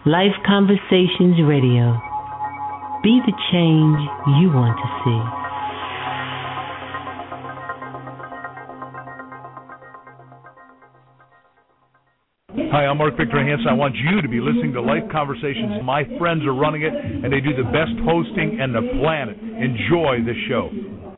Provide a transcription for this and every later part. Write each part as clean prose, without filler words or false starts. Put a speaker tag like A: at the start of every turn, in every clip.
A: Life Conversations Radio. Be the change you want to see.
B: Hi, I'm Mark Victor Hansen. I want you to be listening to Life Conversations. My friends are running it, and they do the best hosting in the planet. Enjoy the show.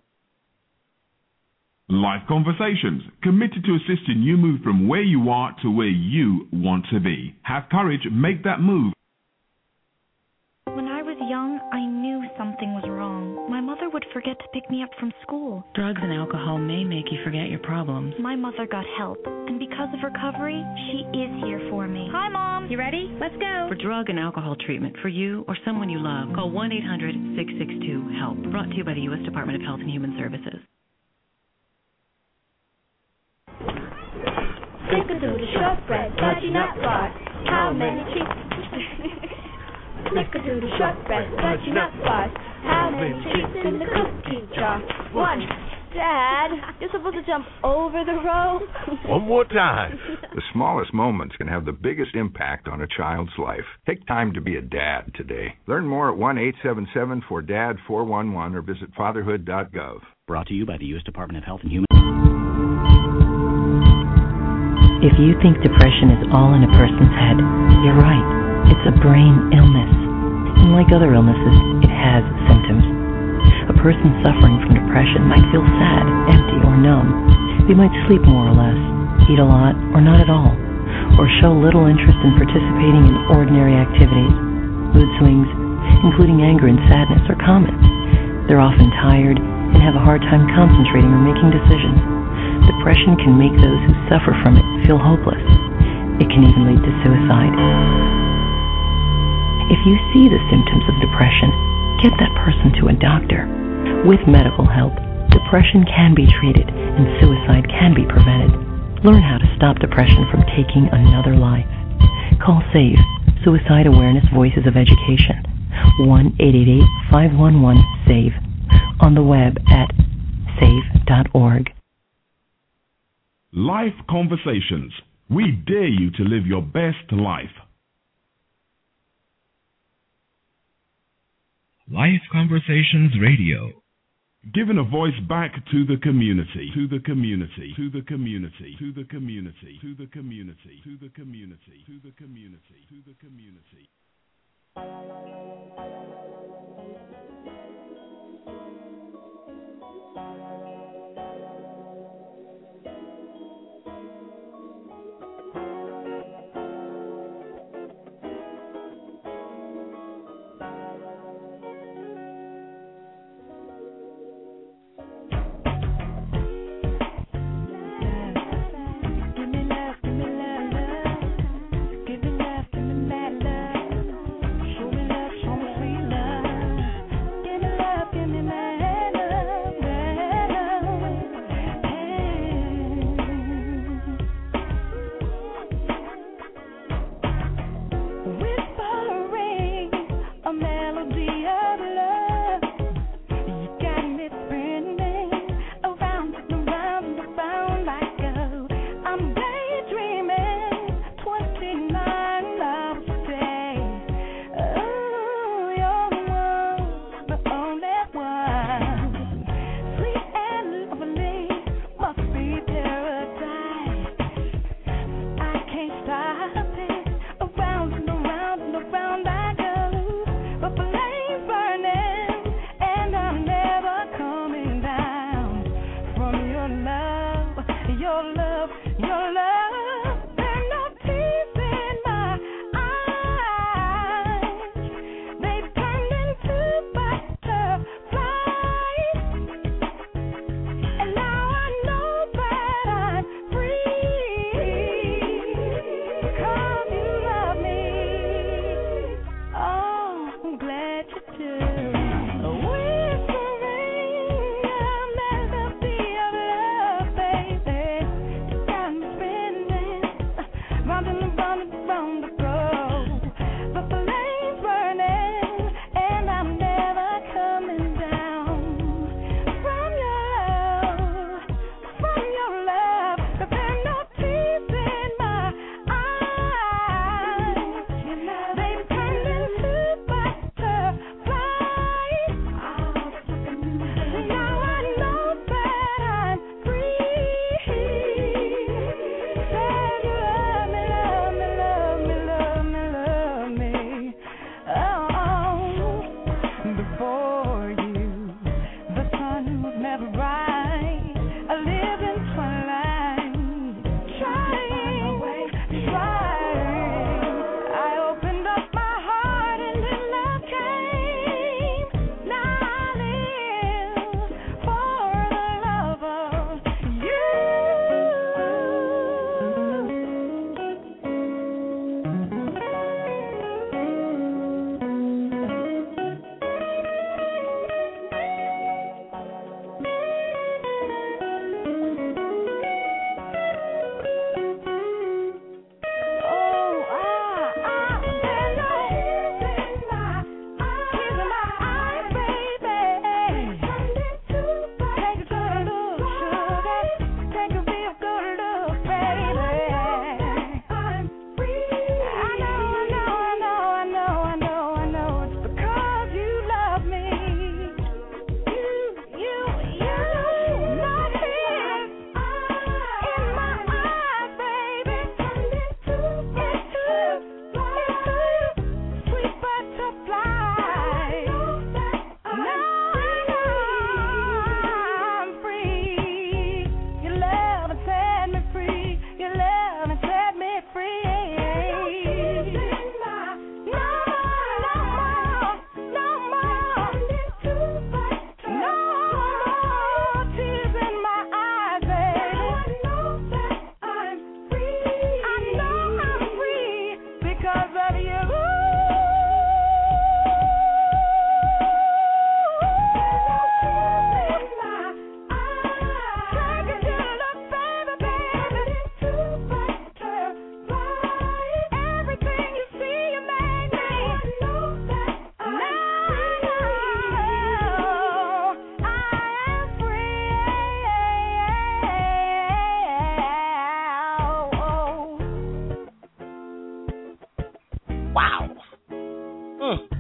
C: Life Conversations, committed to assisting you move from where you are to where you want to be. Have courage, make that move.
D: When I was young, I knew something was wrong. My mother would forget to pick me up from school.
E: Drugs and alcohol may make you forget your problems.
D: My mother got help, and because of recovery, she is here for me. Hi, Mom. You ready? Let's go.
E: For drug and alcohol treatment for you or someone you love, call 1-800-662-HELP. Brought to you by the U.S. Department of Health and Human Services.
F: Snickerdoodle shortbread, fudgy nut bar. How many treats? Snickerdoodle shortbread, fudgy nut bars. How many treats in the cookie jar? One. Dad, you're supposed to jump over the rope.
G: One more time. The smallest moments can have the biggest impact on a child's life. Take time to be a dad today. Learn more at 1-877-4DAD-411 or visit fatherhood.gov.
H: Brought to you by the U.S. Department of Health and Human.
I: If you think depression is all in a person's head, you're right. It's a brain illness. And like other illnesses, it has symptoms. A person suffering from depression might feel sad, empty, or numb. They might sleep more or less, eat a lot, or not at all, or show little interest in participating in ordinary activities. Mood swings, including anger and sadness, are common. They're often tired and have a hard time concentrating or making decisions. Depression can make those who suffer from it feel hopeless. It can even lead to suicide. If you see the symptoms of depression, get that person to a doctor. With medical help, depression can be treated and suicide can be prevented. Learn how to stop depression from taking another life. Call SAVE, Suicide Awareness Voices of Education, 1-888-511-SAVE, on the web at save.org.
C: Life Conversations. We dare you to live your best life.
J: Life Conversations Radio.
C: Giving a voice back to the community, to the community, to the community, to the community, to the community, to the community, to the community, to the community.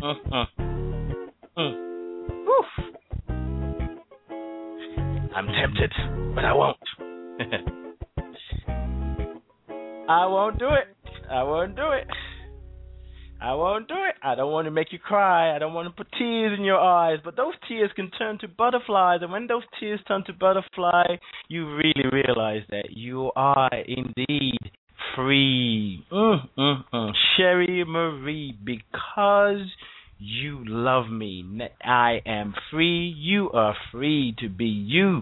K: Oof. I'm tempted, but I won't. I won't do it. I won't do it. I won't do it. I don't want to make you cry. I don't want to put tears in your eyes. But those tears can turn to butterflies. And when those tears turn to butterfly, you really realize that you are indeed free. Sherry Marie, because you love me, I am free. You are free to be you.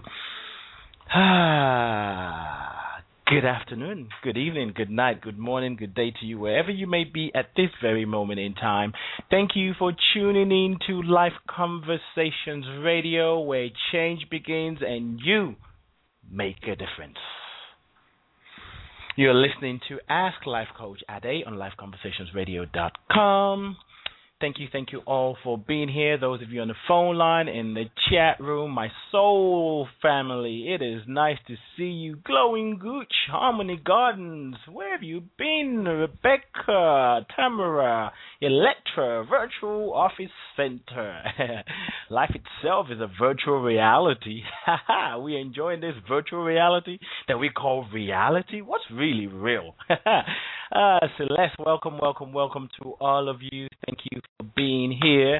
K: Good afternoon, good evening, good night, good morning, good day to you, wherever you may be at this very moment in time. Thank you for tuning in to Life Conversations Radio, where change begins and you make a difference. You're listening to Ask Life Coach Ade on lifeconversationsradio.com. Thank you all for being here. Those of you on the phone line, in the chat room, my soul family, it is nice to see you. Glowing Gooch, Harmony Gardens, where have you been? Rebecca, Tamara, Electra, Virtual Office Center. Life itself is a virtual reality. We're enjoying this virtual reality that we call reality. What's really real? Celeste, welcome to all of you. Thank you for being here.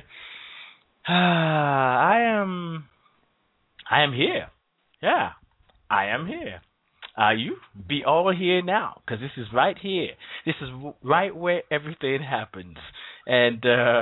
K: I am here. Yeah, I am here. Are you? Be all here now, because this is right here. This is right where everything happens. And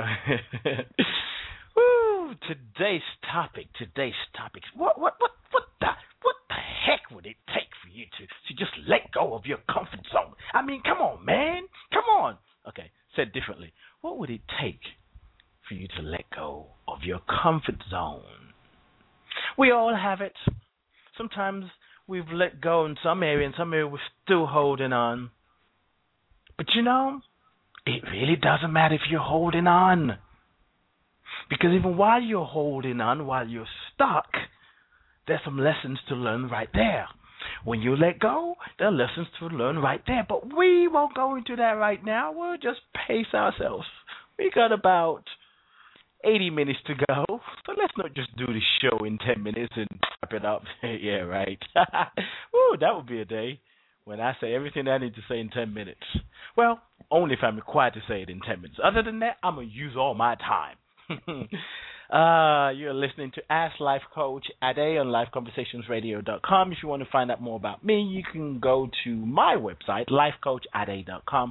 K: today's topic. What the heck would it take for you to just let go of your comfort zone? I mean, come on, man. Come on. Okay, said differently. What would it take for you to let go of your comfort zone? We all have it. Sometimes we've let go in some area, we're still holding on. But you know, it really doesn't matter if you're holding on. Because even while you're holding on, while you're stuck, there's some lessons to learn right there. When you let go, there are lessons to learn right there. But we won't go into that right now. We'll just pace ourselves. We got about 80 minutes to go. So let's not just do the show in 10 minutes and wrap it up. Yeah, right. Ooh, that would be a day when I say everything I need to say in 10 minutes. Well, only if I'm required to say it in 10 minutes. Other than that, I'm going to use all my time. You're listening to Ask Life Coach Ade on lifeconversationsradio.com. If you want to find out more about me, you can go to my website, lifecoachade.com,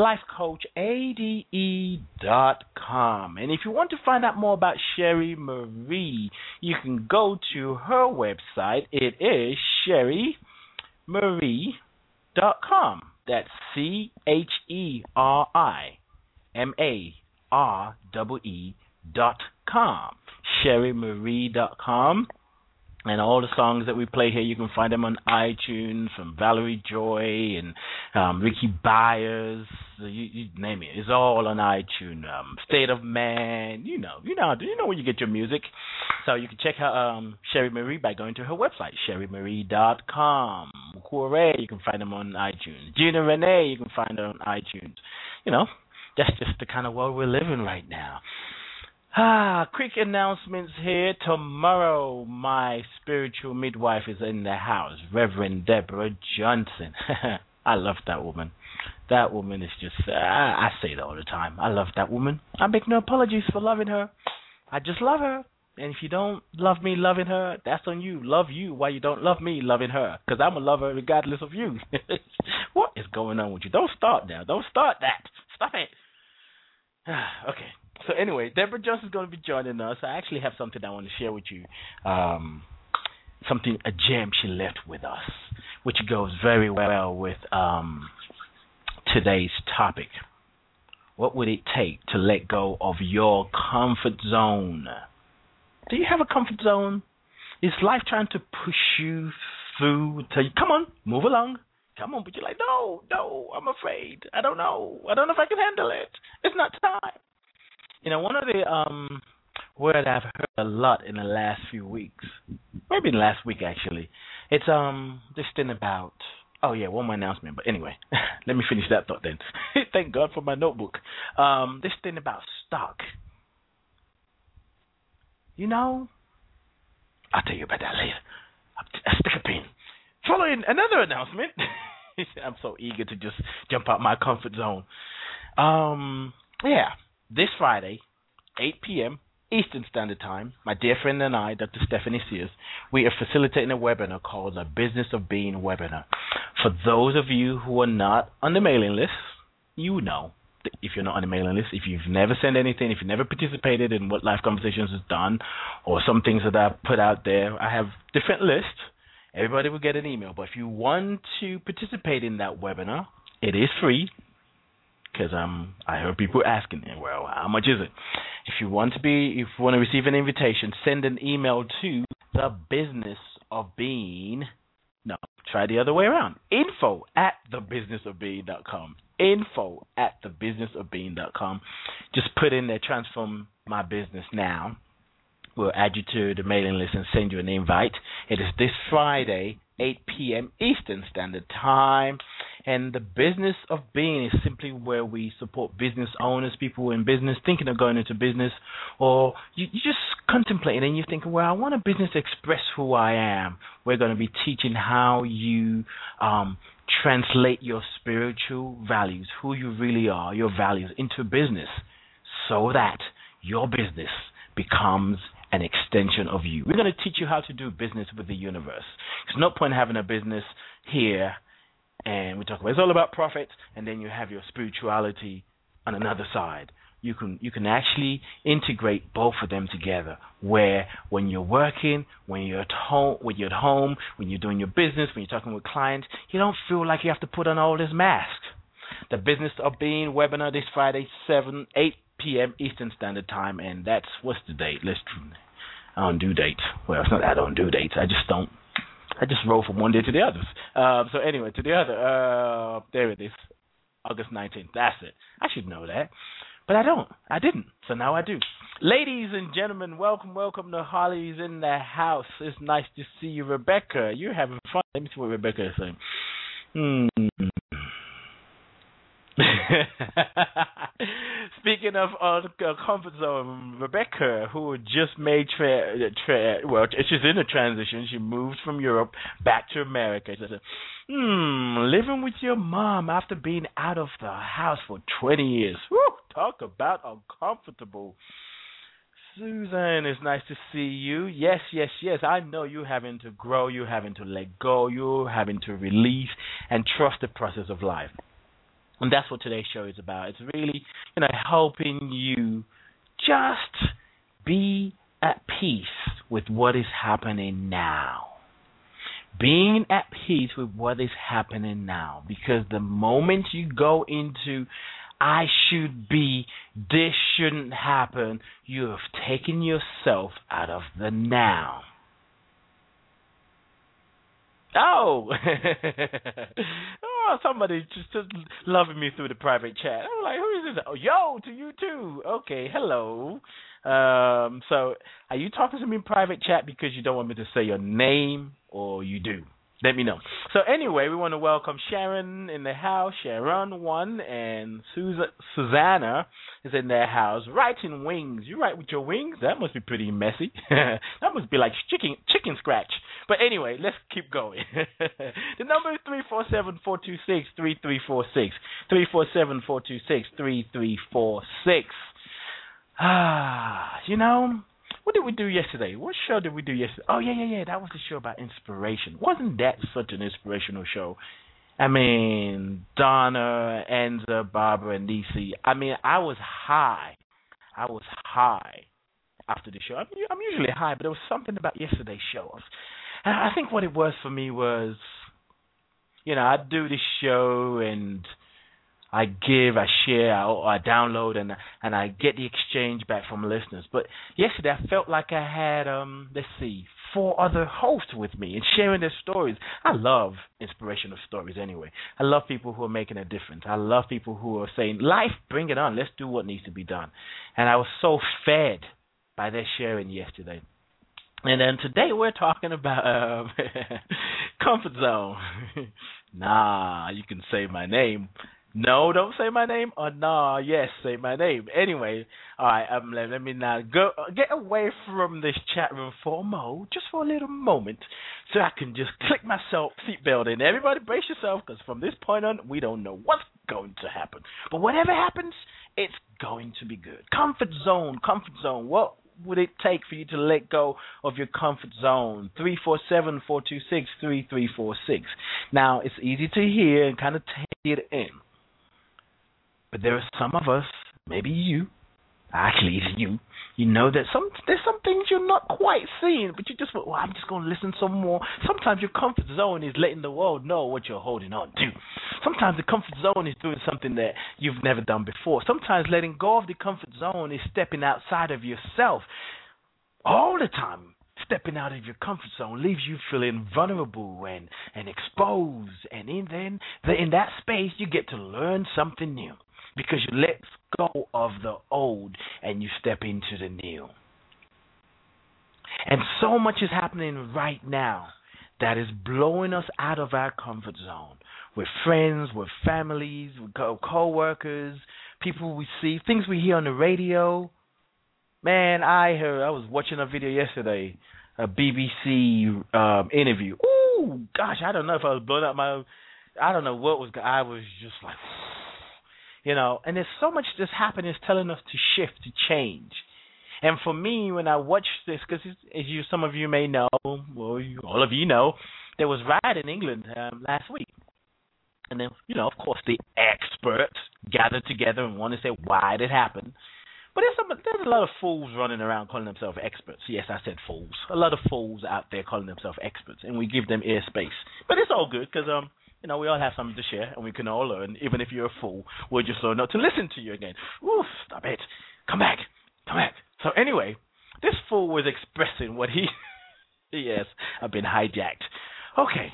K: lifecoachade.com. And if you want to find out more about Sherry Marie, you can go to her website. It is sherrymarie.com. That's CHERIMAREE.com. SherryMarie.com. And all the songs that we play here, you can find them on iTunes, from Valerie Joy and Ricky Byers, you name it. It's all on iTunes. State of Man, you know where you get your music. So you can check out Sherry Marie by going to her website, SherryMarie.com. Corey, you can find them on iTunes. Gina Renee, you can find her on iTunes. You know, that's just the kind of world we're living right now. Quick announcements here. Tomorrow, my spiritual midwife is in the house, Reverend Deborah Johnson. I love that woman. That woman is just, I say it all the time. I love that woman. I make no apologies for loving her. I just love her. And if you don't love me loving her, that's on you. Love you while you don't love me loving her. Because I'm going to love her regardless of you. What is going on with you? Don't start now. Don't start that. Stop it. Okay. So anyway, Deborah Johnson is going to be joining us. I actually have something I want to share with you. A gem she left with us, which goes very well with today's topic. What would it take to let go of your comfort zone? Do you have a comfort zone? Is life trying to push you through, tell you, come on, move along. Come on, but you're like, no, I'm afraid. I don't know if I can handle it. It's not time. You know, one of the words I've heard a lot in the last few weeks, maybe in the last week actually, it's this thing about, one more announcement, but anyway, let me finish that thought then. Thank God for my notebook. This thing about stock. you know, I'll tell you about that later. Stick a pin. Following another announcement, I'm so eager to just jump out my comfort zone. This Friday, 8 p.m. Eastern Standard Time, my dear friend and I, Dr. Stephanie Sears, we are facilitating a webinar called the Business of Being webinar. For those of you who are not on the mailing list, you know. If you're not on the mailing list, if you've never sent anything, if you've never participated in what Life Conversations has done, or some things that I've put out there, I have different lists. Everybody will get an email. But if you want to participate in that webinar, it is free. Because I heard people asking, well, how much is it? If you want to receive an invitation, send an email to the Business of Being. No, try the other way around. info@thebusinessofbeing.com. info@thebusinessofbeing.com. Just put in there, transform my business now. We'll add you to the mailing list and send you an invite. It is this Friday, 8 p.m. Eastern Standard Time. And the Business of Being is simply where we support business owners, people in business, thinking of going into business, or you just contemplating and you're thinking, well, I want a business to express who I am. We're going to be teaching how you translate your spiritual values, who you really are, your values, into business so that your business becomes an extension of you. We're going to teach you how to do business with the universe. There's no point in having a business here and we talk about it's all about profit, and then you have your spirituality on another side. You can actually integrate both of them together, where when you're working, when you're at home, when you're doing your business, when you're talking with clients, you don't feel like you have to put on all this mask. The Business of Being webinar this Friday, 8 p.m. Eastern Standard Time, and that's, what's the date? I don't do dates. Well, it's not that I don't do dates. I just roll from one day to the others. So anyway, to the other, there it is, August 19th. That's it. I should know that, but I don't. I didn't. So now I do. Ladies and gentlemen, welcome to Holly's in the house. It's nice to see you, Rebecca. You're having fun. Let me see what Rebecca is saying. Speaking of comfort zone, Rebecca, who just made she's in a transition. She moved from Europe back to America. She said, living with your mom after being out of the house for 20 years. Woo, talk about uncomfortable. Susan, it's nice to see you. Yes. I know you're having to grow, you're having to let go, you're having to release and trust the process of life. And that's what today's show is about. It's really, helping you just be at peace with what is happening now. Being at peace with what is happening now. Because the moment you go into, I should be, this shouldn't happen, you have taken yourself out of the now. Oh, somebody just loving me through the private chat. I'm like, who is this? Oh, yo, to you too. Okay, hello. So are you talking to me in private chat because you don't want me to say your name, or you do? Let me know. So anyway, we want to welcome Sharon in the house, Sharon1, and Susanna is in their house, writing wings. You write with your wings? That must be pretty messy. That must be like chicken scratch. But anyway, let's keep going. The number is 347-426-3346. 347-426-3346. What did we do yesterday? What show did we do yesterday? Oh, yeah. That was the show about inspiration. Wasn't that such an inspirational show? I mean, Donna, Enza, Barbara, and Nisi. I mean, I was high after the show. I'm usually high, but there was something about yesterday's show. And I think what it was for me was, I do this show and I give, I share, I download, and I get the exchange back from listeners. But yesterday I felt like I had, 4 other hosts with me and sharing their stories. I love inspirational stories anyway. I love people who are making a difference. I love people who are saying, life, bring it on. Let's do what needs to be done. And I was so fed by their sharing yesterday. And then today we're talking about comfort zone. Nah, you can say my name. No, don't say my name. Or no, yes, say my name. Anyway, all right. Let me now get away from this chat room for a just for a little moment, so I can just click my seatbelt in. Everybody, brace yourself, because from this point on, we don't know what's going to happen. But whatever happens, it's going to be good. Comfort zone. What would it take for you to let go of your comfort zone? 347-426-3346. Now, it's easy to hear and kind of take it in. But there are some of us, maybe you, actually it's you know that there's some things you're not quite seeing, but you just, I'm just going to listen some more. Sometimes your comfort zone is letting the world know what you're holding on to. Sometimes the comfort zone is doing something that you've never done before. Sometimes letting go of the comfort zone is stepping outside of yourself. All the time, stepping out of your comfort zone leaves you feeling vulnerable and exposed. And in that space, you get to learn something new, because you let go of the old and you step into the new. And so much is happening right now that is blowing us out of our comfort zone. With friends, with families, with co-workers, people we see, things we hear on the radio. Man, I was watching a video yesterday, a BBC interview. Ooh, gosh, I don't know if I was blowing up I don't know what was, I was just like, and there's so much that's happening, it's telling us to shift, to change. And for me, when I watch this, because as some of you may know, well, all of you know, there was a riot in England last week. And then, of course, the experts gathered together and wanted to say why it happened. But there's a lot of fools running around calling themselves experts. Yes, I said fools. A lot of fools out there calling themselves experts, and we give them airspace. But it's all good, because we all have something to share, and we can all learn. Even if you're a fool, we'll just learn not to listen to you again. Ooh, stop it. Come back. So anyway, this fool was expressing what he... Yes, I've been hijacked. Okay.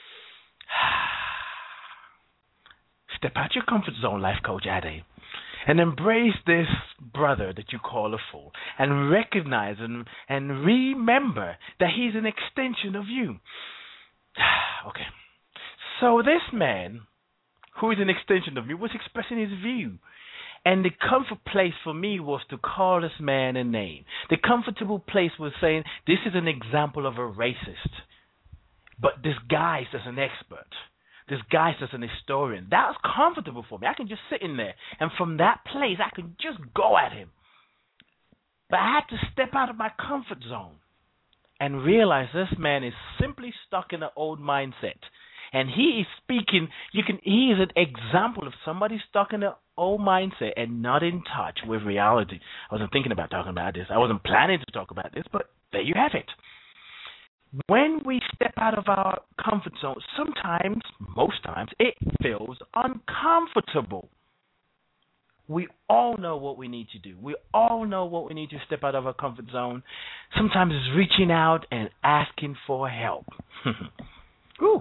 K: Step out your comfort zone, life coach Ade, and embrace this brother that you call a fool, and recognize and remember that he's an extension of you. Okay. So this man, who is an extension of me, was expressing his view. And the comfort place for me was to call this man a name. The comfortable place was saying, this is an example of a racist, but disguised as an expert, disguised as an historian. That was comfortable for me. I can just sit in there, and from that place, I could just go at him. But I had to step out of my comfort zone and realize this man is simply stuck in an old mindset. And he is speaking, he is an example of somebody stuck in an old mindset and not in touch with reality. I wasn't thinking about talking about this. I wasn't planning to talk about this, but there you have it. When we step out of our comfort zone, sometimes, most times, it feels uncomfortable. We all know what we need to do. We all know what we need to step out of our comfort zone. Sometimes it's reaching out and asking for help. Ooh.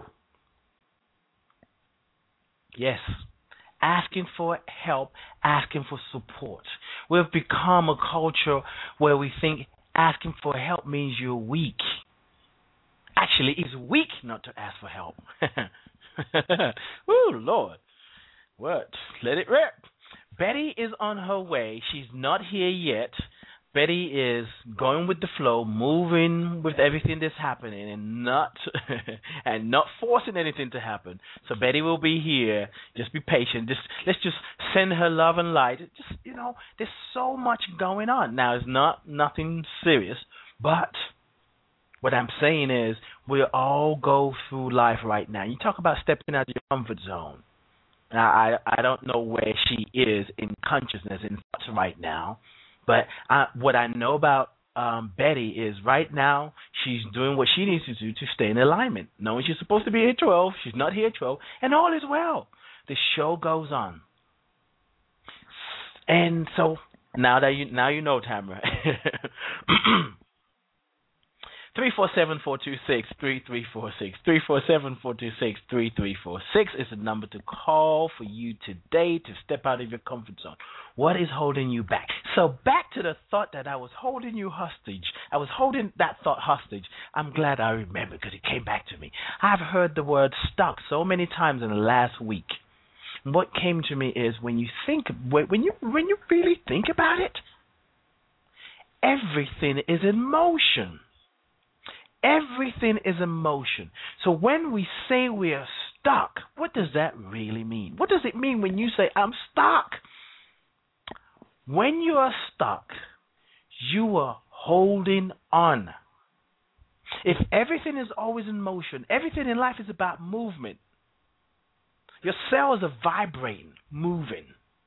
K: Yes, asking for help, asking for support. We've become a culture where we think asking for help means you're weak. Actually, it's weak not to ask for help. Ooh, Lord. What? Let it rip. Betty is on her way. She's not here yet. Betty is going with the flow, moving with everything that's happening, and not forcing anything to happen. So Betty will be here. Just be patient. Let's just send her love and light. Just there's so much going on now. It's nothing serious, but what I'm saying is we all go through life right now. You talk about stepping out of your comfort zone. Now I don't know where she is in consciousness and thoughts right now. But what I know about Betty is right now she's doing what she needs to do to stay in alignment. Knowing she's supposed to be here at 12, she's not here at 12, and all is well. The show goes on. And so now you know, Tamara. 347-426-3346. 347-426-3346 is the number to call for you today to step out of your comfort zone. What is holding you back? So back to the thought that I was holding you hostage. I was holding that thought hostage. I'm glad I remembered because it came back to me. I've heard the word stuck so many times in the last week. what came to me is when you really think about it, everything is in motion. Everything is in motion. So when we say we are stuck, what does that really mean? What does it mean when you say, I'm stuck? When you are stuck, you are holding on. If everything is always in motion, everything in life is about movement. Your cells are vibrating, moving.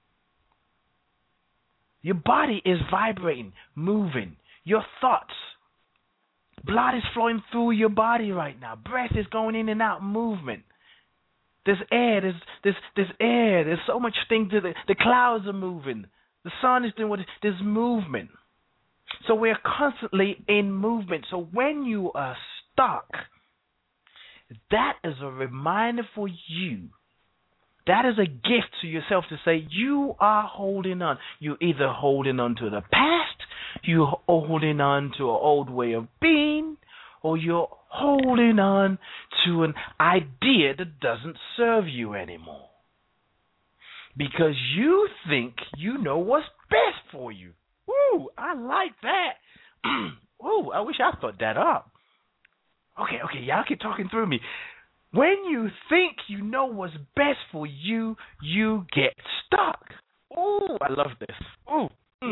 K: Your body is vibrating, moving. Your thoughts, blood is flowing through your body right now. Breath is going in and out, movement. There's air, there's air, there's so much things. The clouds are moving. The sun is doing there's movement. So we're constantly in movement. So when you are stuck, that is a reminder for you. That is a gift to yourself to say you are holding on. You're either holding on to the past, you're holding on to an old way of being, or you're holding on to an idea that doesn't serve you anymore. Because you think you know what's best for you. Ooh, I like that. Ooh, I wish I thought that up. Okay, y'all keep talking through me. When you think you know what's best for you, you get stuck. Ooh, I love this. Ooh,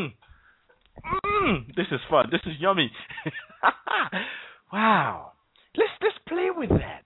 K: this is fun. This is yummy. Wow. Let's play with that.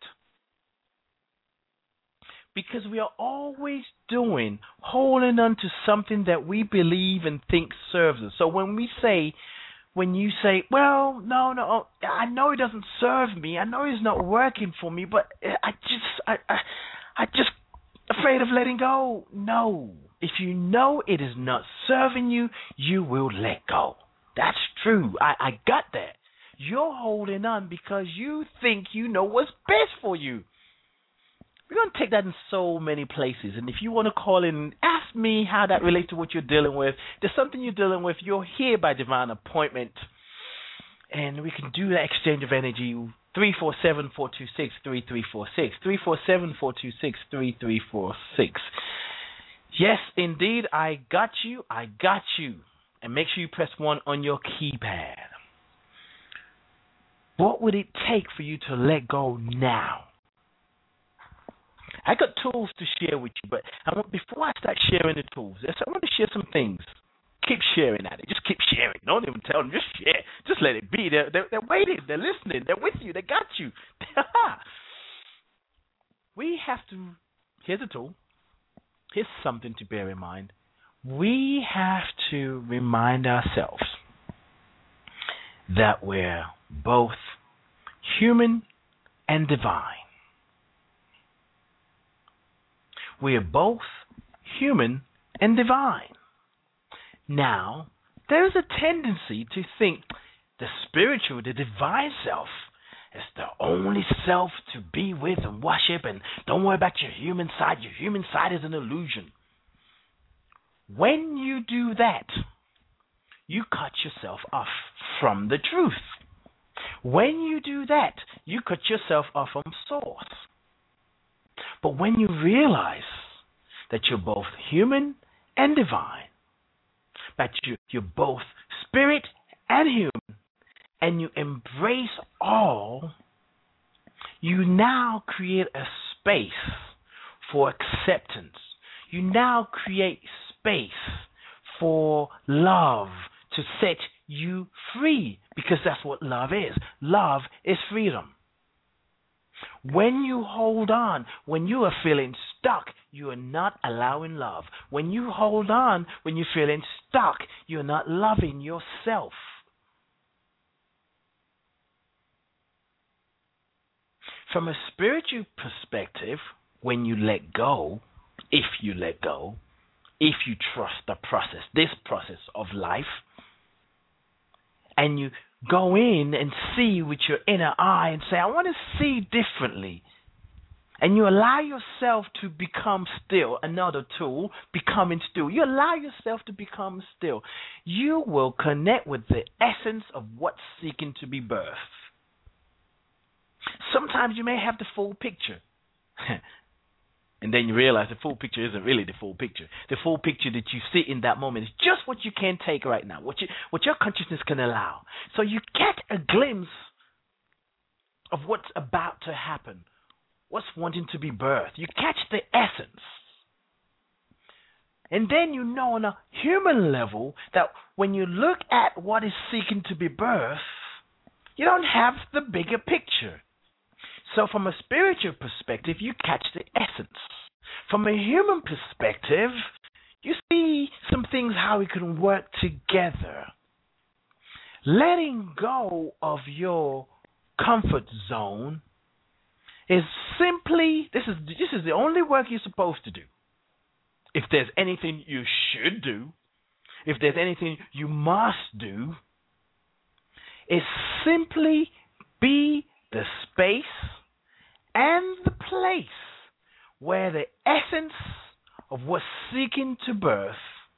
K: Because we are always holding on to something that we believe and think serves us. So when you say, well, no, I know it doesn't serve me. I know it's not working for me, but I just afraid of letting go. No. If you know it is not serving you, you will let go. That's true. I got that. You're holding on because you think you know what's best for you. We're going to take that in so many places. And if you want to call in and ask me how that relates to what you're dealing with, there's something you're dealing with, you're here by divine appointment. And we can do that exchange of energy. 347-426-3346. 347-426-3346. Yes, indeed, I got you. And make sure you press 1 on your keypad. What would it take for you to let go now? I got tools to share with you, but before I start sharing the tools, I want to share some things. Keep sharing at it. Just keep sharing. Don't even tell them. Just share. Just let it be. They're waiting. They're listening. They're with you. They got you. We have to. Here's a tool. Here's something to bear in mind. We have to remind ourselves that we're both human and divine. We are both human and divine. Now, there is a tendency to think the spiritual, the divine self, is the only self to be with and worship, and don't worry about your human side. Your human side is an illusion. When you do that, you cut yourself off from the truth. When you do that, you cut yourself off from source. But when you realize that you're both human and divine, that you're both spirit and human, and you embrace all, you now create a space for acceptance. You now create space for love to set you free, because that's what love is. Love is freedom. When you hold on, when you are feeling stuck, you are not allowing love. When you hold on, when you're feeling stuck, you're not loving yourself. From a spiritual perspective, when you let go, if you let go, if you trust the process, this process of life, and you go in and see with your inner eye and say, I want to see differently. And you allow yourself to become still. Another tool, becoming still. You allow yourself to become still. You will connect with the essence of what's seeking to be birthed. Sometimes you may have the full picture. And then you realize the full picture isn't really the full picture. The full picture that you see in that moment is just what you can take right now, what your consciousness can allow. So you get a glimpse of what's about to happen, what's wanting to be birthed. You catch the essence. And then you know on a human level that when you look at what is seeking to be birthed, you don't have the bigger picture. So from a spiritual perspective, you catch the essence. From a human perspective, you see some things, how we can work together. Letting go of your comfort zone is simply, this is the only work you're supposed to do. If there's anything you should do, if there's anything you must do, is simply be the space and the place where the essence of what's seeking to birth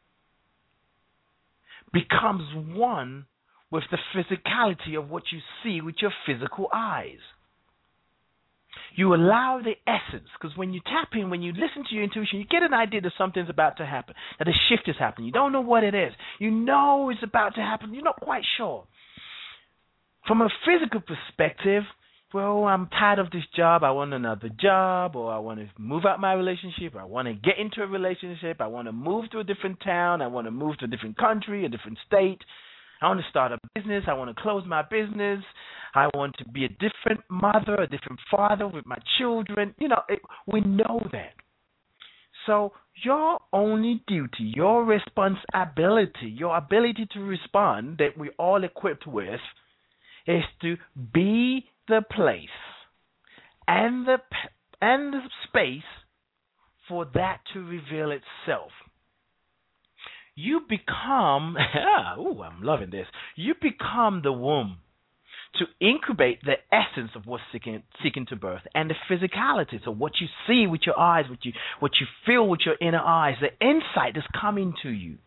K: becomes one with the physicality of what you see with your physical eyes. You allow the essence, because when you tap in, when you listen to your intuition, you get an idea that something's about to happen, that a shift is happening. You don't know what it is. You know it's about to happen. You're not quite sure. From a physical perspective, well, I'm tired of this job. I want another job, or I want to move out my relationship. Or I want to get into a relationship. I want to move to a different town. I want to move to a different country, a different state. I want to start a business. I want to close my business. I want to be a different mother, a different father with my children. We know that. So your only duty, your responsibility, your ability to respond that we're all equipped with is to be the place and the space for that to reveal itself. You become, I'm loving this. You become the womb to incubate the essence of what's seeking to birth and the physicality. So what you see with your eyes, what you feel with your inner eyes, the insight is coming to you.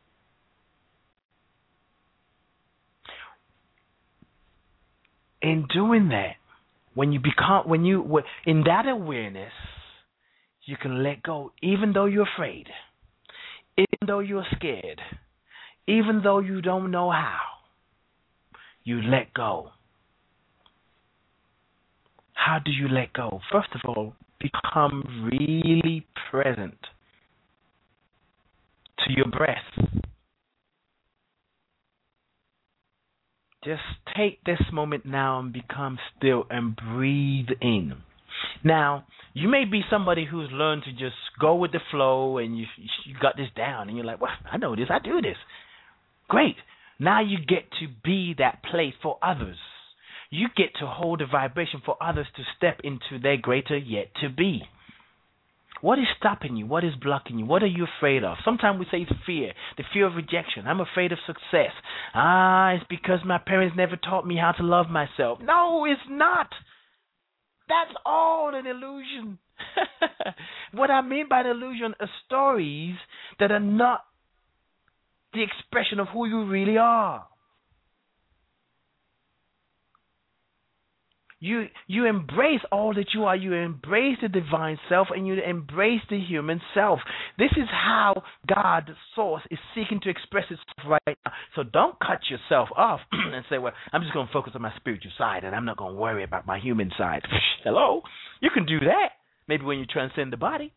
K: In doing that, in that awareness, you can let go, even though you're afraid, even though you're scared, even though you don't know how. You let go. How do you let go? First of all, become really present to your breath. Just take this moment now and become still and breathe in. Now, you may be somebody who's learned to just go with the flow and you got this down and you're like, well, I know this, I do this. Great. Now you get to be that place for others. You get to hold a vibration for others to step into their greater yet to be. What is stopping you? What is blocking you? What are you afraid of? Sometimes we say it's fear, the fear of rejection. I'm afraid of success. It's because my parents never taught me how to love myself. No, it's not. That's all an illusion. What I mean by an illusion are stories that are not the expression of who you really are. You embrace all that you are. You embrace the divine self and you embrace the human self. This is how God, the source, is seeking to express itself right now. So don't cut yourself off and say, well, I'm just going to focus on my spiritual side and I'm not going to worry about my human side. Hello? You can do that. Maybe when you transcend the body.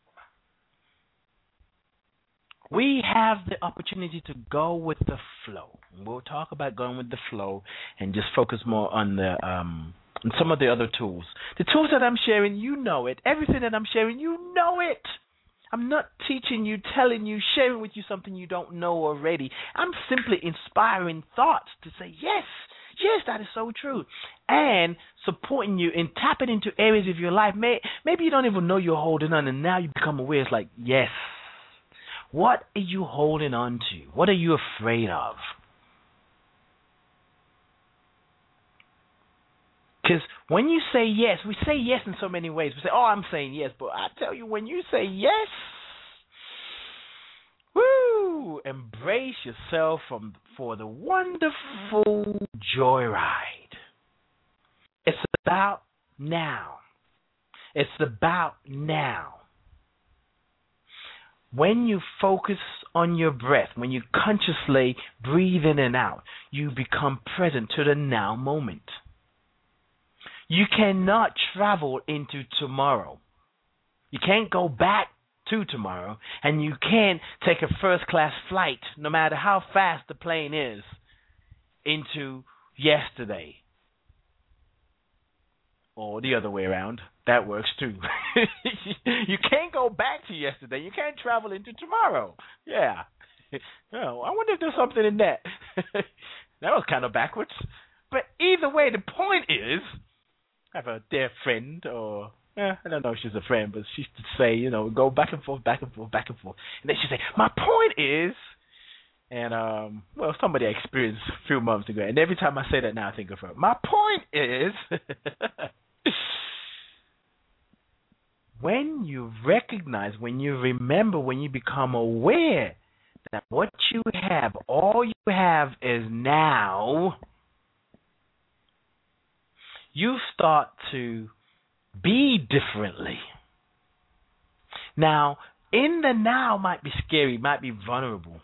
K: We have the opportunity to go with the flow. We'll talk about going with the flow and just focus more on the and some of the other tools. The tools that I'm sharing, you know it. Everything that I'm sharing, you know it. I'm not teaching you, telling you, sharing with you something you don't know already. I'm simply inspiring thoughts to say, yes, that is so true. And supporting you in tapping into areas of your life. Maybe you don't even know you're holding on, and now you become aware. It's like, yes. What are you holding on to? What are you afraid of? Because when you say yes, we say yes in so many ways. We say, oh, I'm saying yes. But I tell you, when you say yes, woo, embrace yourself for the wonderful joyride. It's about now. It's about now. when you focus on your breath, when you consciously breathe in and out, you become present to the now moment. You cannot travel into tomorrow. You can't go back to tomorrow, and you can't take a first-class flight, no matter how fast the plane is, into yesterday. Or the other way around. That works too. You can't go back to yesterday. You can't travel into tomorrow. Yeah. Oh, I wonder if there's something in that. That was kind of backwards. But either way, the point is, I have a dear friend, or I don't know if she's a friend, but she used to say, go back and forth, back and forth, back and forth. And then she'd say, my point is, and somebody I experienced a few months ago, and every time I say that now I think of her. My point is, when you recognize, when you remember, when you become aware that what you have, all you have is now, you start to be differently. Now, in the now might be scary, might be vulnerable,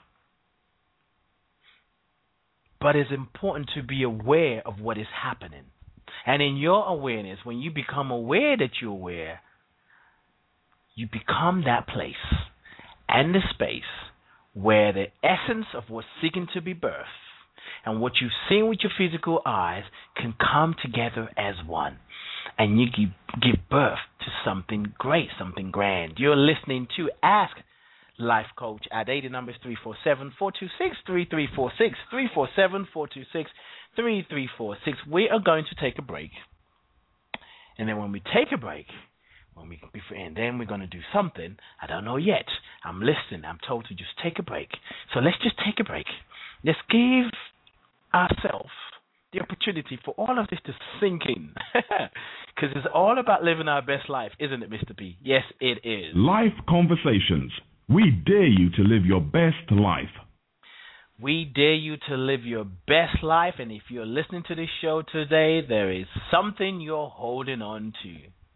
K: but it's important to be aware of what is happening. And in your awareness, when you become aware that you're aware, you become that place and the space where the essence of what's seeking to be birthed and what you've seen with your physical eyes can come together as one. And you give birth to something great, something grand. You're listening to Ask Life Coach. Our data number is 347-426-3346, 347-426-3346. We are going to take a break. And then when we take a break, and then we're going to do something. I don't know yet. I'm listening. I'm told to just take a break. So let's just take a break. Let's give ourselves the opportunity for all of this to sink in. Because it's all about living our best life, isn't it, Mr. B? Yes, it is.
C: Life Conversations. We dare you to live your best life.
K: We dare you to live your best life. And if you're listening to this show today, there is something you're holding on to.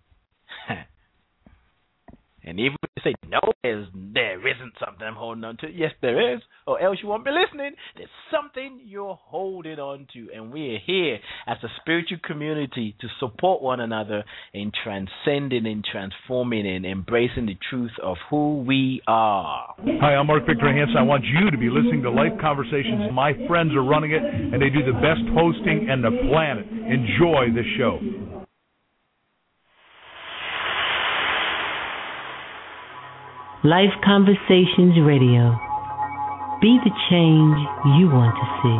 K: And even if you say, no, there isn't something I'm holding on to. Yes, there is. Or else you won't be listening. There's something you're holding on to. And we are here as a spiritual community to support one another in transcending and transforming and embracing the truth of who we are.
B: Hi, I'm Mark Victor Hansen. I want you to be listening to Life Conversations. My friends are running it, and they do the best hosting on the planet. Enjoy the show.
A: Life Conversations Radio. Be the change you want to see.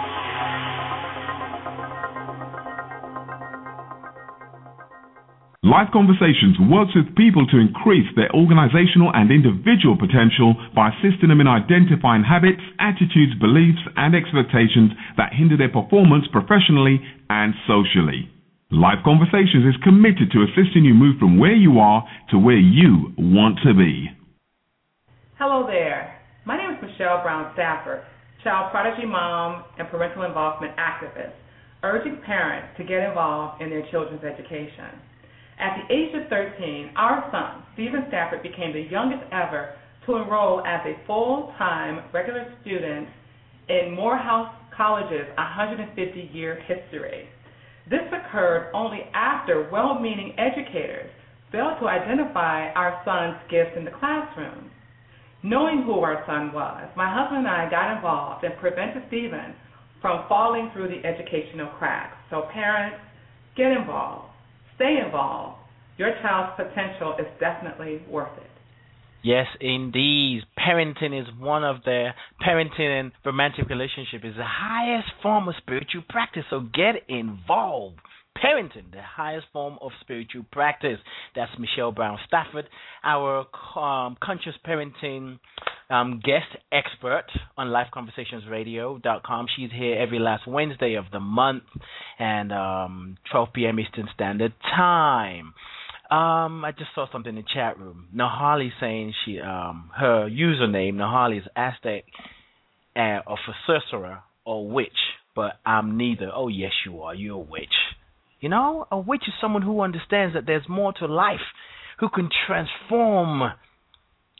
C: Life Conversations works with people to increase their organizational and individual potential by assisting them in identifying habits, attitudes, beliefs, and expectations that hinder their performance professionally and socially. Life Conversations is committed to assisting you move from where you are to where you want to be.
L: Hello there. My name is Michelle Brown Stafford, child prodigy mom and parental involvement activist, urging parents to get involved in their children's education. At the age of 13, our son, Stephen Stafford, became the youngest ever to enroll as a full-time regular student in Morehouse College's 150-year history. This occurred only after well-meaning educators failed to identify our son's gifts in the classroom. Knowing who our son was, my husband and I got involved and prevented Stephen from falling through the educational cracks. So parents, get involved. Stay involved. Your child's potential is definitely worth it.
K: Yes, indeed. Parenting is one of the parenting and romantic relationship is the highest form of spiritual practice. So get involved. Parenting, the highest form of spiritual practice. That's Michelle Brown Stafford, our conscious parenting guest expert on LifeConversationsRadio.com. She's here every last Wednesday of the month and 12 p.m. Eastern Standard Time. I just saw something in the chat room. Nahali saying she her username, Nahali, is Aztec of a sorcerer or witch, but I'm neither. Oh, yes, you are. You're a witch. You know, a witch is someone who understands that there's more to life, who can transform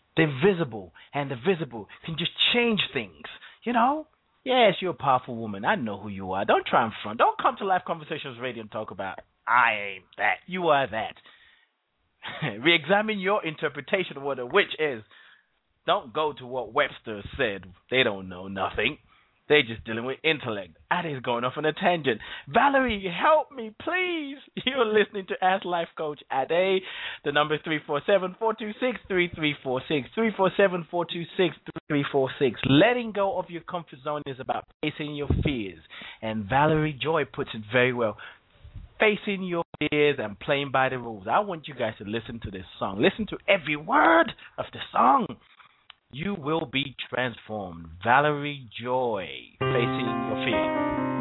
K: The invisible and the visible can just change things, you know? Yes, you're a powerful woman. I know who you are. Don't try and front. Don't come to Life Conversations Radio and talk about, I ain't that. You are that. Re-examine your interpretation of what a witch is. Don't go to what Webster said. They don't know nothing. They're just dealing with intellect. Addie's going off on a tangent. Valerie, help me, please. You're listening to Ask Life Coach Ade. The number is 347-426-3346. 347-426-3346. Letting go of your comfort zone is about facing your fears. And Valerie Joy puts it very well. Facing your fears and playing by the rules. I want you guys to listen to this song. Listen to every word of the song. You will be transformed. Valerie Joy, Facing Your Fear.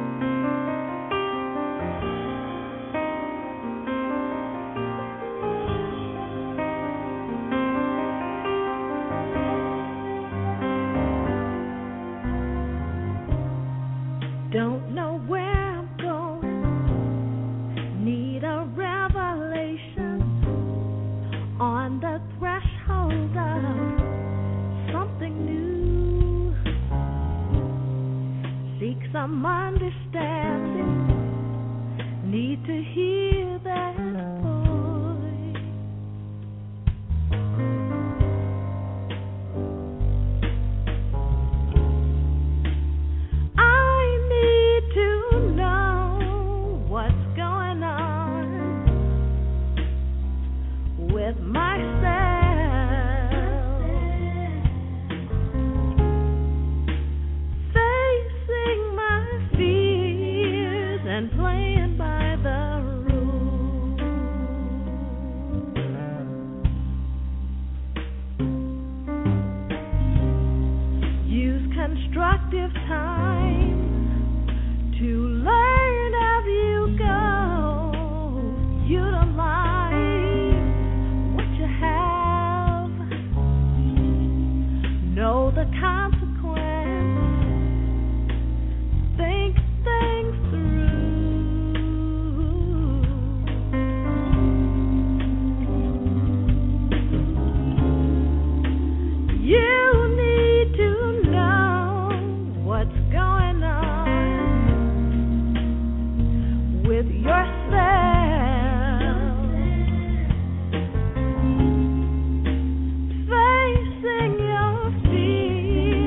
F: Don't know where I'm going, need a revelation on the threshold of something new. Seek some understanding. Need to hear that voice. I need to know what's going on with myself. And playing by the rules. Use constructive time to learn as you go. Utilize what you have. Know the consequence. Think things through. You need to know what's going on with yourself. Facing your fears.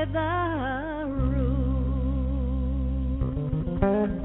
F: by the rules.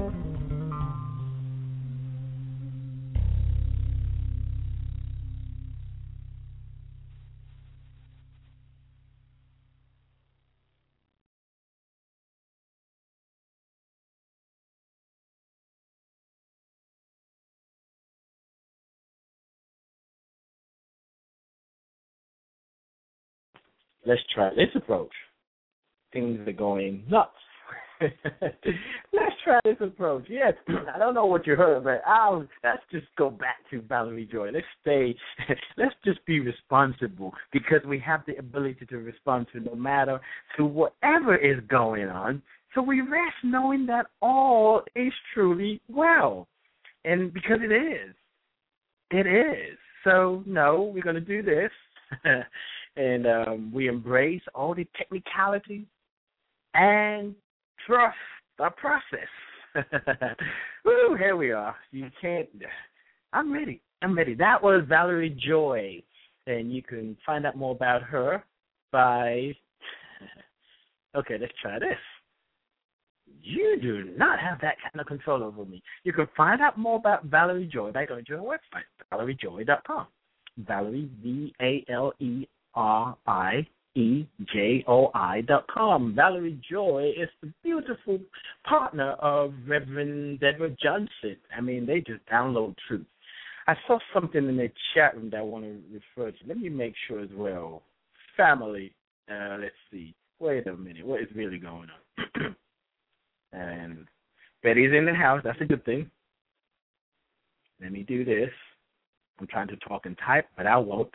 M: Let's try this approach. Things are going nuts. Let's try this approach. Yes, I don't know what you heard, but let's just go back to Valerie Joy. Let's just be responsible, because we have the ability to respond to whatever is going on. So we rest knowing that all is truly well. And because it is. It is. So, no, we're going to do this. And we embrace all the technicalities and trust the process. Woo, here we are. I'm ready. That was Valerie Joy. And you can find out more about her by, okay, let's try this. You do not have that kind of control over me. You can find out more about Valerie Joy by going to her website, valeriejoy.com. Valerie, VALERIEJOI.com. Valerie Joy is the beautiful partner of Reverend Deborah Johnson. I mean, they just download truth. I saw something in the chat room that I want to refer to. Let me make sure as well. Family, let's see. Wait a minute. What is really going on? And Betty's in the house. That's a good thing. Let me do this. I'm trying to talk and type, but I won't.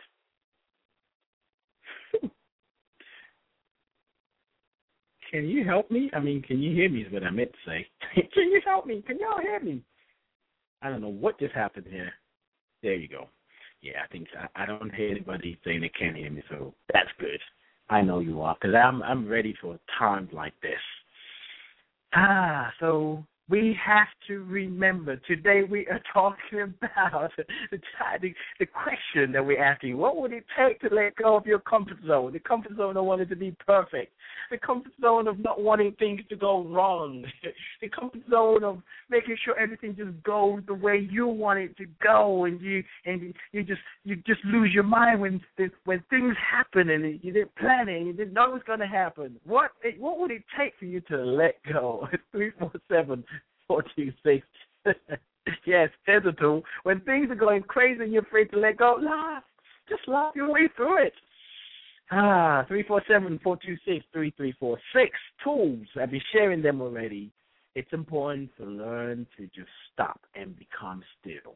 M: Can you help me? I mean, can you hear me is what I meant to say. Can you help me? Can y'all hear me? I don't know what just happened here. There you go. Yeah, I think so. I don't hear anybody saying they can't hear me, so that's good. I know you are, because I'm ready for times like this. So we have to remember, today we are talking about the question that we're asking. What would it take to let go of your comfort zone? The comfort zone of wanting to be perfect. The comfort zone of not wanting things to go wrong. The comfort zone of making sure everything just goes the way you want it to go, and you just lose your mind when things happen and you didn't plan it and you didn't know it was going to happen. What would it take for you to let go? 347-426. Yes, there's a tool. When things are going crazy and you're afraid to let go, laugh. Just laugh your way through it. 347-426-3346. Tools. I've been sharing them already. It's important to learn to just stop and become still.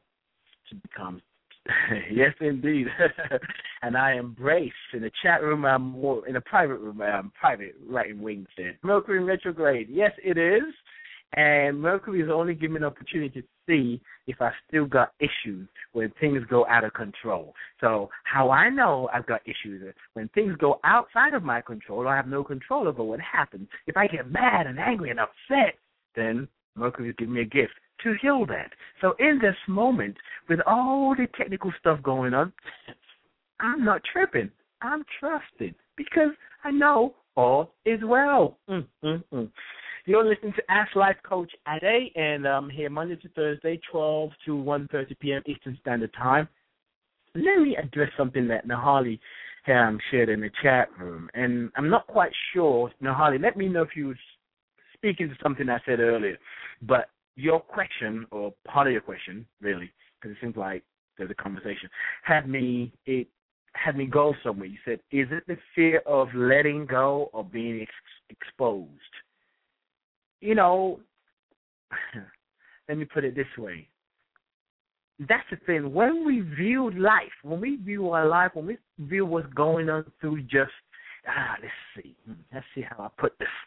M: Yes, indeed. And I embrace, in the chat room, I'm more in a private room, private writing wings there. Mercury in retrograde. Yes, it is. And Mercury is only giving me an opportunity to see if I still got issues when things go out of control. So how I know I've got issues is when things go outside of my control, I have no control over what happens. If I get mad and angry and upset, then Mercury is giving me a gift to heal that. So in this moment, with all the technical stuff going on, I'm not tripping. I'm trusting because I know all is well. You're listening to Ask Life Coach Ade, and I'm here Monday to Thursday, 12 to 1:30 p.m. Eastern Standard Time. Let me address something that Nahali shared in the chat room, and I'm not quite sure. Nahali, let me know if you were speaking to something I said earlier, but your question, or part of your question, really, because it seems like there's a conversation, had me go somewhere. You said, is it the fear of letting go or being exposed? You know, let me put it this way. That's the thing. When we view life, when we view our life, when we view what's going on through just, let's see how I put this.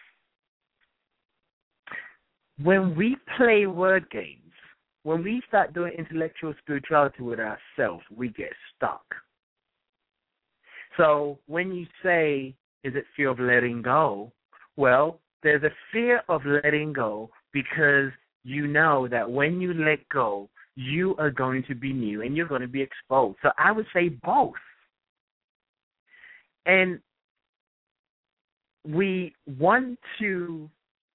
M: When we play word games, when we start doing intellectual spirituality with ourselves, we get stuck. So when you say, is it fear of letting go? Well, there's a fear of letting go because you know that when you let go, you are going to be new and you're going to be exposed. So I would say both. And we want to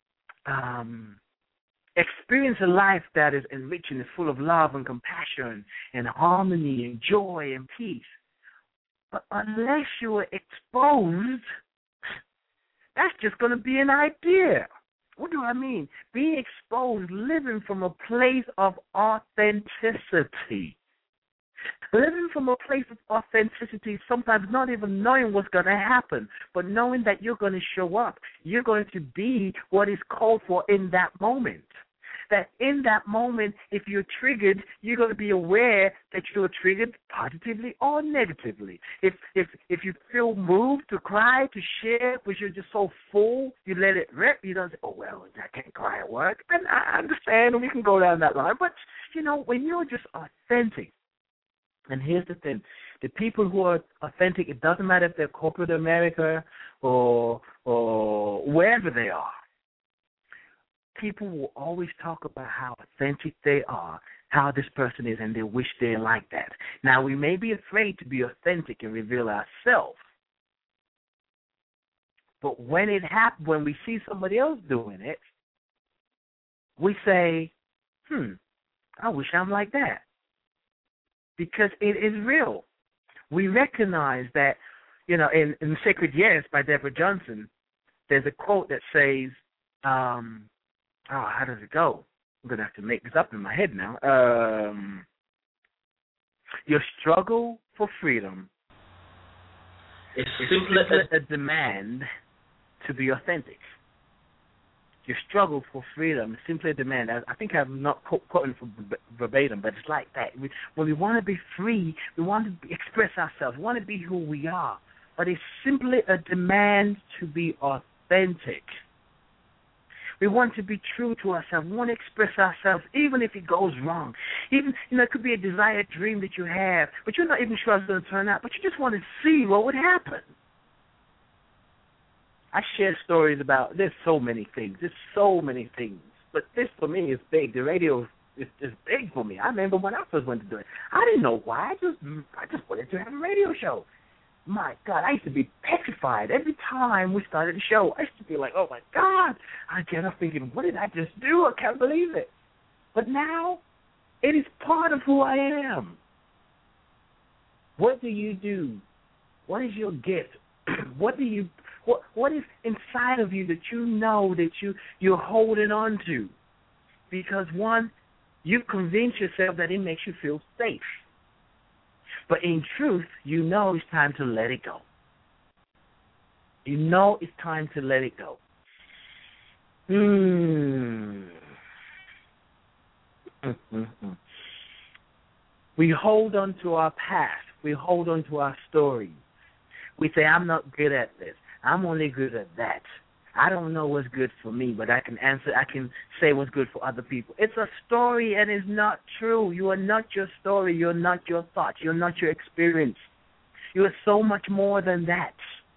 M: experience a life that is enriching and full of love and compassion and harmony and joy and peace. But unless you are exposed, that's just going to be an idea. What do I mean? Being exposed, living from a place of authenticity. Living from a place of authenticity, sometimes not even knowing what's going to happen, but knowing that you're going to show up. You're going to be what is called for in that moment. That in that moment, if you're triggered, you're going to be aware that you're triggered positively or negatively. If you feel moved to cry, to share, but you're just so full, you let it rip. You don't say, oh, well, I can't cry at work. And I understand, and we can go down that line. But, when you're just authentic, and here's the thing, the people who are authentic, it doesn't matter if they're corporate America or wherever they are. People will always talk about how authentic they are, how this person is, and they wish they're like that. Now, we may be afraid to be authentic and reveal ourselves. But when it happens, when we see somebody else doing it, we say, I wish I'm like that. Because it is real. We recognize that, in Sacred Yes by Deborah Johnson, there's a quote that says, how does it go? I'm going to have to make this up in my head now. Your struggle for freedom is simply a demand to be authentic. Your struggle for freedom is simply a demand. I think I'm not quoting verbatim, but it's like that. When we want to be free, we want to express ourselves, we want to be who we are. But it's simply a demand to be authentic. We want to be true to ourselves. We want to express ourselves, even if it goes wrong. Even, it could be a desired dream that you have, but you're not even sure it's going to turn out, but you just want to see what would happen. I share stories about, there's so many things. But this, for me, is big. The radio is big for me. I remember when I first went to do it. I didn't know why. I just wanted to have a radio show. My God, I used to be petrified every time we started the show. I used to be like, oh, my God. I get up thinking, what did I just do? I can't believe it. But now, it is part of who I am. What do you do? What is your gift? What is inside of you that you know that you're holding on to? Because, one, you convince yourself that it makes you feel safe. But in truth, you know it's time to let it go. You know it's time to let it go. We hold on to our past. We hold on to our stories. We say, I'm not good at this. I'm only good at that. I don't know what's good for me, but I can say what's good for other people. It's a story and it's not true. You are not your story. You're not your thoughts. You're not your experience. You are so much more than that.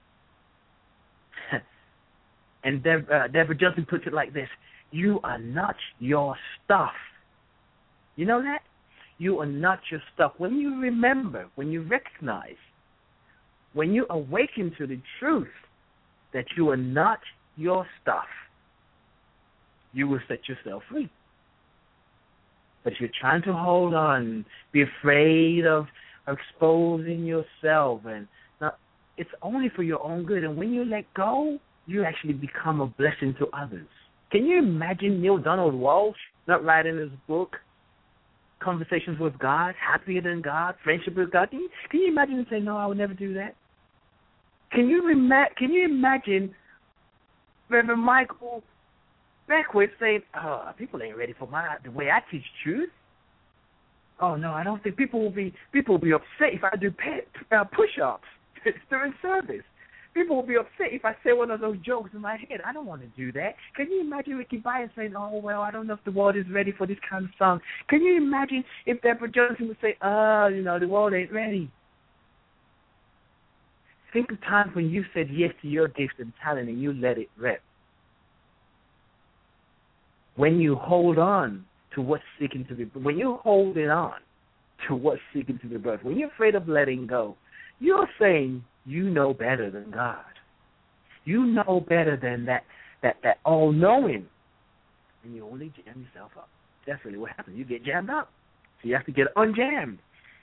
M: And Deborah Johnson puts it like this. You are not your stuff. You know that? You are not your stuff. When you remember, when you recognize, when you awaken to the truth that you are not your stuff, you will set yourself free. But if you're trying to hold on, be afraid of exposing yourself, and not, it's only for your own good. And when you let go, you actually become a blessing to others. Can you imagine Neil Donald Walsh not writing his book, Conversations with God, Happier Than God, Friendship with God? Can you imagine him saying, no, I would never do that? Can you imagine Reverend Michael Beckwith saying, oh, people ain't ready for the way I teach truth? Oh, no, I don't think people will be upset if I do push-ups during service. People will be upset if I say one of those jokes in my head. I don't want to do that. Can you imagine Ricky Byers saying, oh, well, I don't know if the world is ready for this kind of song? Can you imagine if Deborah Johnson would say, the world ain't ready? Think of times when you said yes to your gift and talent and you let it rip. When you hold on to what's seeking to be, when you're holding on to what's seeking to be birthed, when you're afraid of letting go, you're saying you know better than God. You know better than that all-knowing, and you only jam yourself up. That's really what happens. You get jammed up, so you have to get unjammed.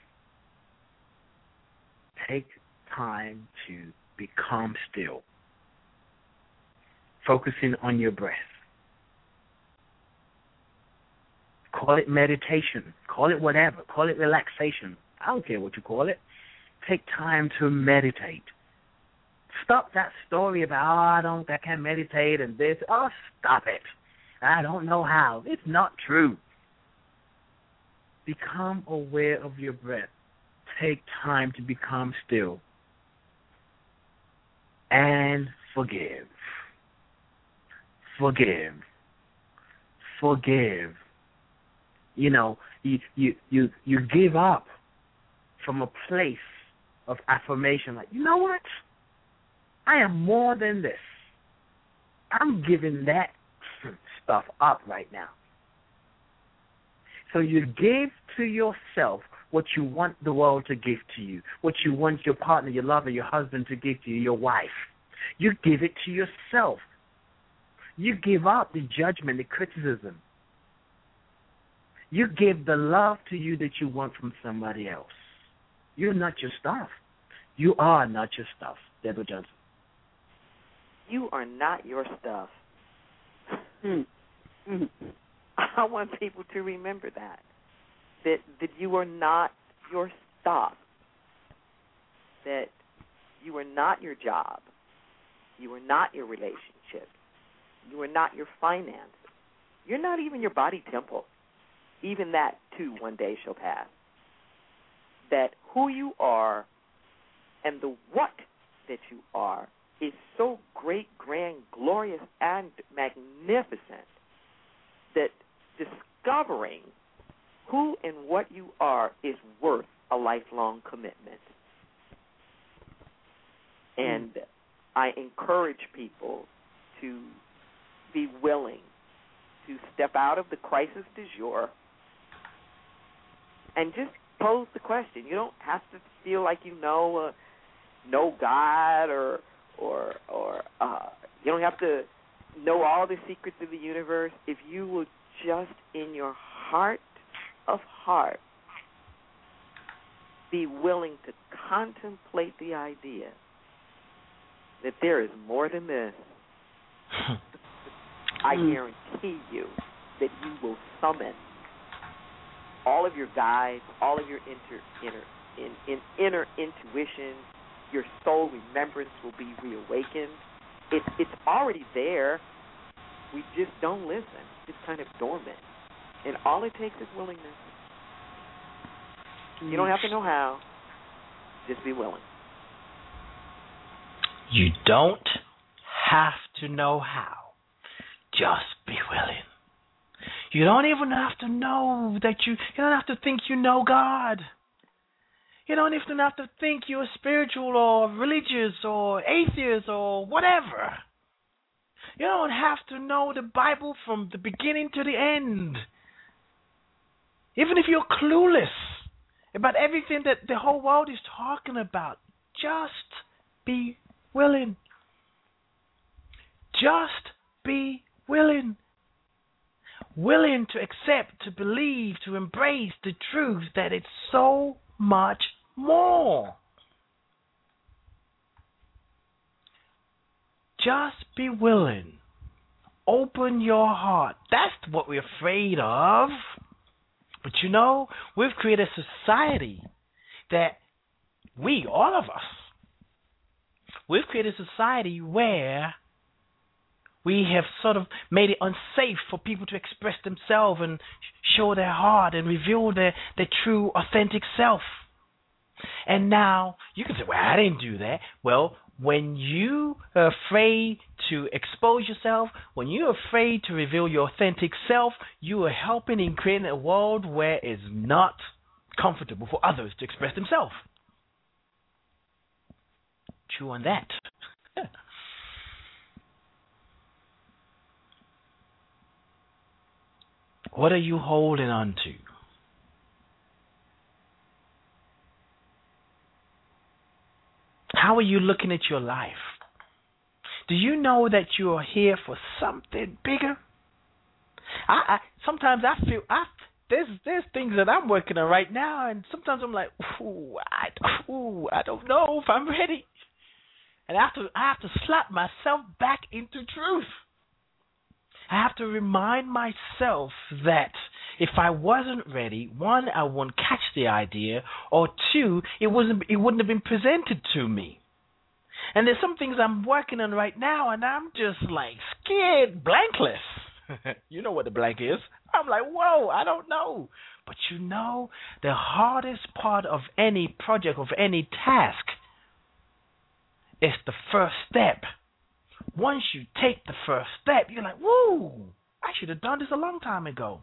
M: Take time to become still, focusing on your breath. Call it meditation. Call it whatever. Call it relaxation. I don't care what you call it. Take time to meditate. Stop that story about, I can't meditate and this. Oh, stop it. I don't know how. It's not true. Become aware of your breath. Take time to become still. And forgive. Forgive. Forgive. You know, you give up from a place of affirmation, like, you know what? I am more than this. I'm giving that stuff up right now. So you give to yourself what you want the world to give to you, what you want your partner, your lover, your husband to give to you, your wife. You give it to yourself. You give up the judgment, the criticism. You give the love to you that you want from somebody else. You're not your stuff. You are not your stuff, Deborah Johnson.
N: You are not your stuff. I want people to remember that you are not your stuff, that you are not your job, you are not your relationship, you are not your finances, you're not even your body temple. Even that, too, one day shall pass. That who you are and the what that you are is so great, grand, glorious, and magnificent that discovering who and what you are is worth a lifelong commitment. And I encourage people to be willing to step out of the crisis du jour and just pose the question. You don't have to feel like you know God or you don't have to know all the secrets of the universe. If you will just in your heart of hearts be willing to contemplate the idea that there is more than this, I guarantee you that you will summon all of your guides, all of your inner intuition, your soul remembrance will be reawakened. It's already there. We just don't listen. It's kind of dormant. And all it takes is willingness. You don't have to know how. Just be willing.
K: You don't have to know how. Just be willing. You don't even have to know that you don't have to think you know God. You don't even have to think you're spiritual or religious or atheist or whatever. You don't have to know the Bible from the beginning to the end. Even if you're clueless about everything that the whole world is talking about, just be willing. Just be willing. Willing to accept, to believe, to embrace the truth that it's so much more. Just be willing. Open your heart. That's what we're afraid of. But you know, we've created a society that all of us, we've created a society where we have sort of made it unsafe for people to express themselves and show their heart and reveal their true, authentic self. And now you can say, well, I didn't do that. Well, when you are afraid to expose yourself, when you're afraid to reveal your authentic self, you are helping in creating a world where it's not comfortable for others to express themselves. Chew on that. What are you holding on to? How are you looking at your life? Do you know that you are here for something bigger? Sometimes I feel there's things that I'm working on right now, and sometimes I'm like, I don't know if I'm ready, and I have to slap myself back into truth. I have to remind myself that if I wasn't ready, one, I wouldn't catch the idea, or two, it wouldn't have been presented to me. And there's some things I'm working on right now, and I'm just like scared, blankless. You know what the blank is. I'm like, whoa, I don't know. But you know, the hardest part of any project, of any task, is the first step. Once you take the first step, you're like, whoa, I should have done this a long time ago.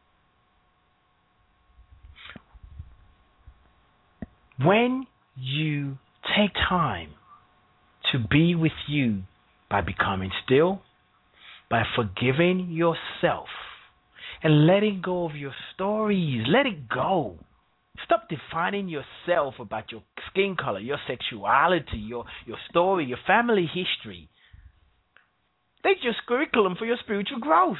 K: When you take time to be with you by becoming still, by forgiving yourself, and letting go of your stories, let it go. Stop defining yourself about your skin color, your sexuality, your story, your family history. They're just curriculum for your spiritual growth.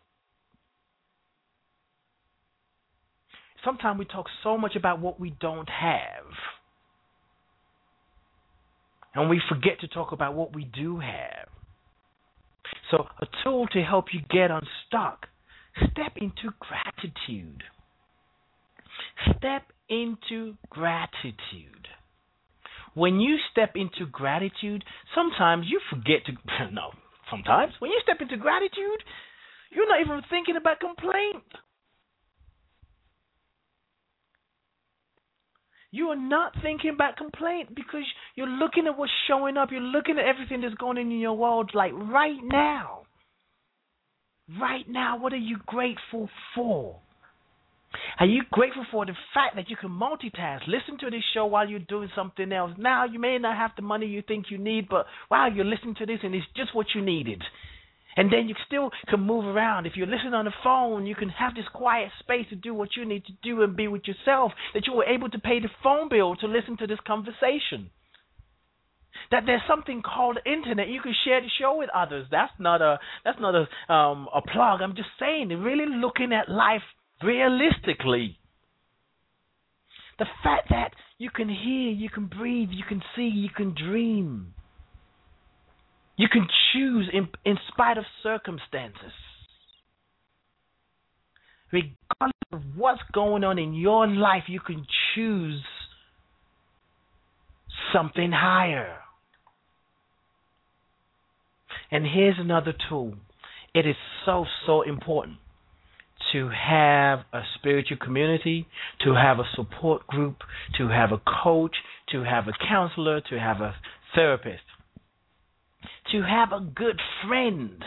K: Sometimes we talk so much about what we don't have, and we forget to talk about what we do have. So a tool to help you get unstuck, step into gratitude. Step into gratitude. When you step into gratitude, sometimes you forget to, sometimes when you step into gratitude, you're not even thinking about complaint. You are not thinking about complaint because you're looking at what's showing up. You're looking at everything that's going on in your world, like right now. Right now, what are you grateful for? Are you grateful for the fact that you can multitask? Listen to this show while you're doing something else. Now, you may not have the money you think you need, but wow, you're listening to this and it's just what you needed. And then you still can move around. If you're listening on the phone, you can have this quiet space to do what you need to do and be with yourself, that you were able to pay the phone bill to listen to this conversation. That there's something called internet. You can share the show with others. That's not a plug. I'm just saying, really looking at life realistically. The fact that you can hear, you can breathe, you can see, you can dream. You can choose in spite of circumstances. Regardless of what's going on in your life, you can choose something higher. And here's another tool. It is so important to have a spiritual community, to have a support group, to have a coach, to have a counselor, to have a therapist, to have a good friend.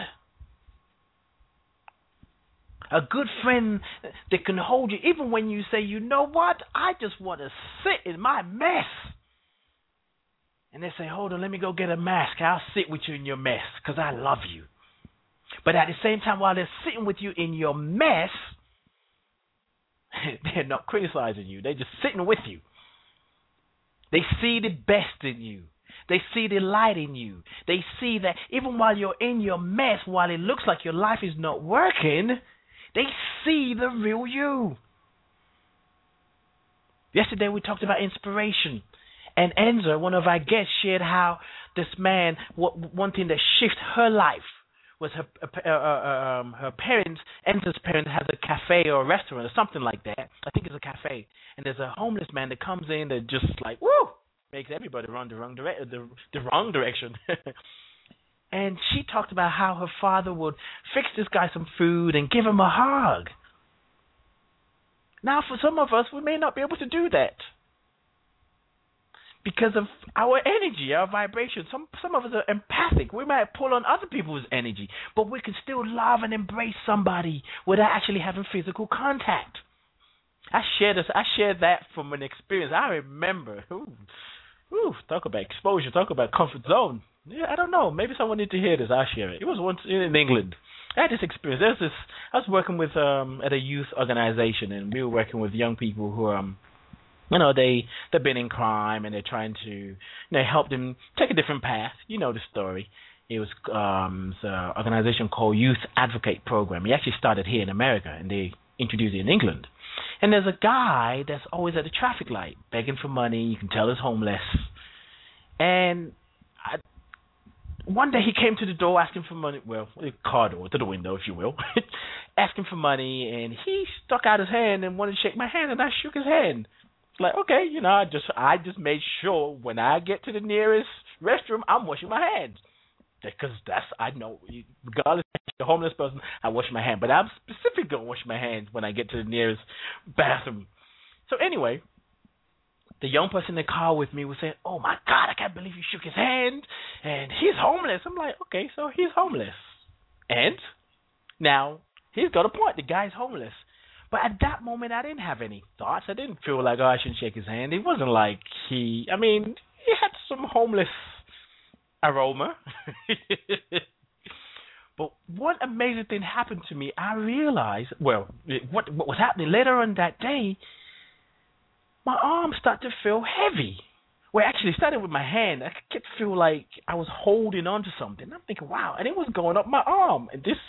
K: A good friend that can hold you even when you say, you know what, I just want to sit in my mess. And they say, hold on, let me go get a mask. I'll sit with you in your mess because I love you. But at the same time, while they're sitting with you in your mess, they're not criticizing you. They're just sitting with you. They see the best in you. They see the light in you. They see that even while you're in your mess, while it looks like your life is not working, they see the real you. Yesterday we talked about inspiration. And Enza, one of our guests, shared how this man, one thing that shifted her life was her parents, Enza's parents, has a cafe or a restaurant or something like that. I think it's a cafe. And there's a homeless man that comes in that just like, woo, makes everybody run the wrong direction. And she talked about how her father would fix this guy some food and give him a hug. Now, for some of us, we may not be able to do that because of our energy, our vibration. Some of us are empathic. We might pull on other people's energy, but we can still love and embrace somebody without actually having physical contact. I shared that from an experience. I remember. Talk about exposure. Talk about comfort zone. Yeah, I don't know. Maybe someone needs to hear this. I'll share it. It was once in England. I had this experience. I was working with at a youth organization, and we were working with young people who they've been in crime, and they're trying to help them take a different path. You know the story. It was an organization called Youth Advocate Program. He actually started here in America, and they introduced it in England. And there's a guy that's always at the traffic light begging for money. You can tell he's homeless. And one day he came to the door asking for money. Well, the car door, to the window, if you will, asking for money. And he stuck out his hand and wanted to shake my hand, and I shook his hand. It's like, okay, you know, I just made sure when I get to the nearest restroom, I'm washing my hands. Because I know, regardless if you're a homeless person, I wash my hand. But I'm specifically going to wash my hands when I get to the nearest bathroom. So anyway, the young person in the car with me was saying, oh my God, I can't believe you shook his hand. And he's homeless. I'm like, okay, so he's homeless. And now he's got a point. The guy's homeless. But at that moment, I didn't have any thoughts. I didn't feel like, oh, I shouldn't shake his hand. It wasn't like he had some homeless aroma. But what amazing thing happened to me, I realized, what was happening later on that day, my arms started to feel heavy. Well, actually, it started with my hand. I could feel like I was holding on to something. I'm thinking, wow, and it was going up my arm. And this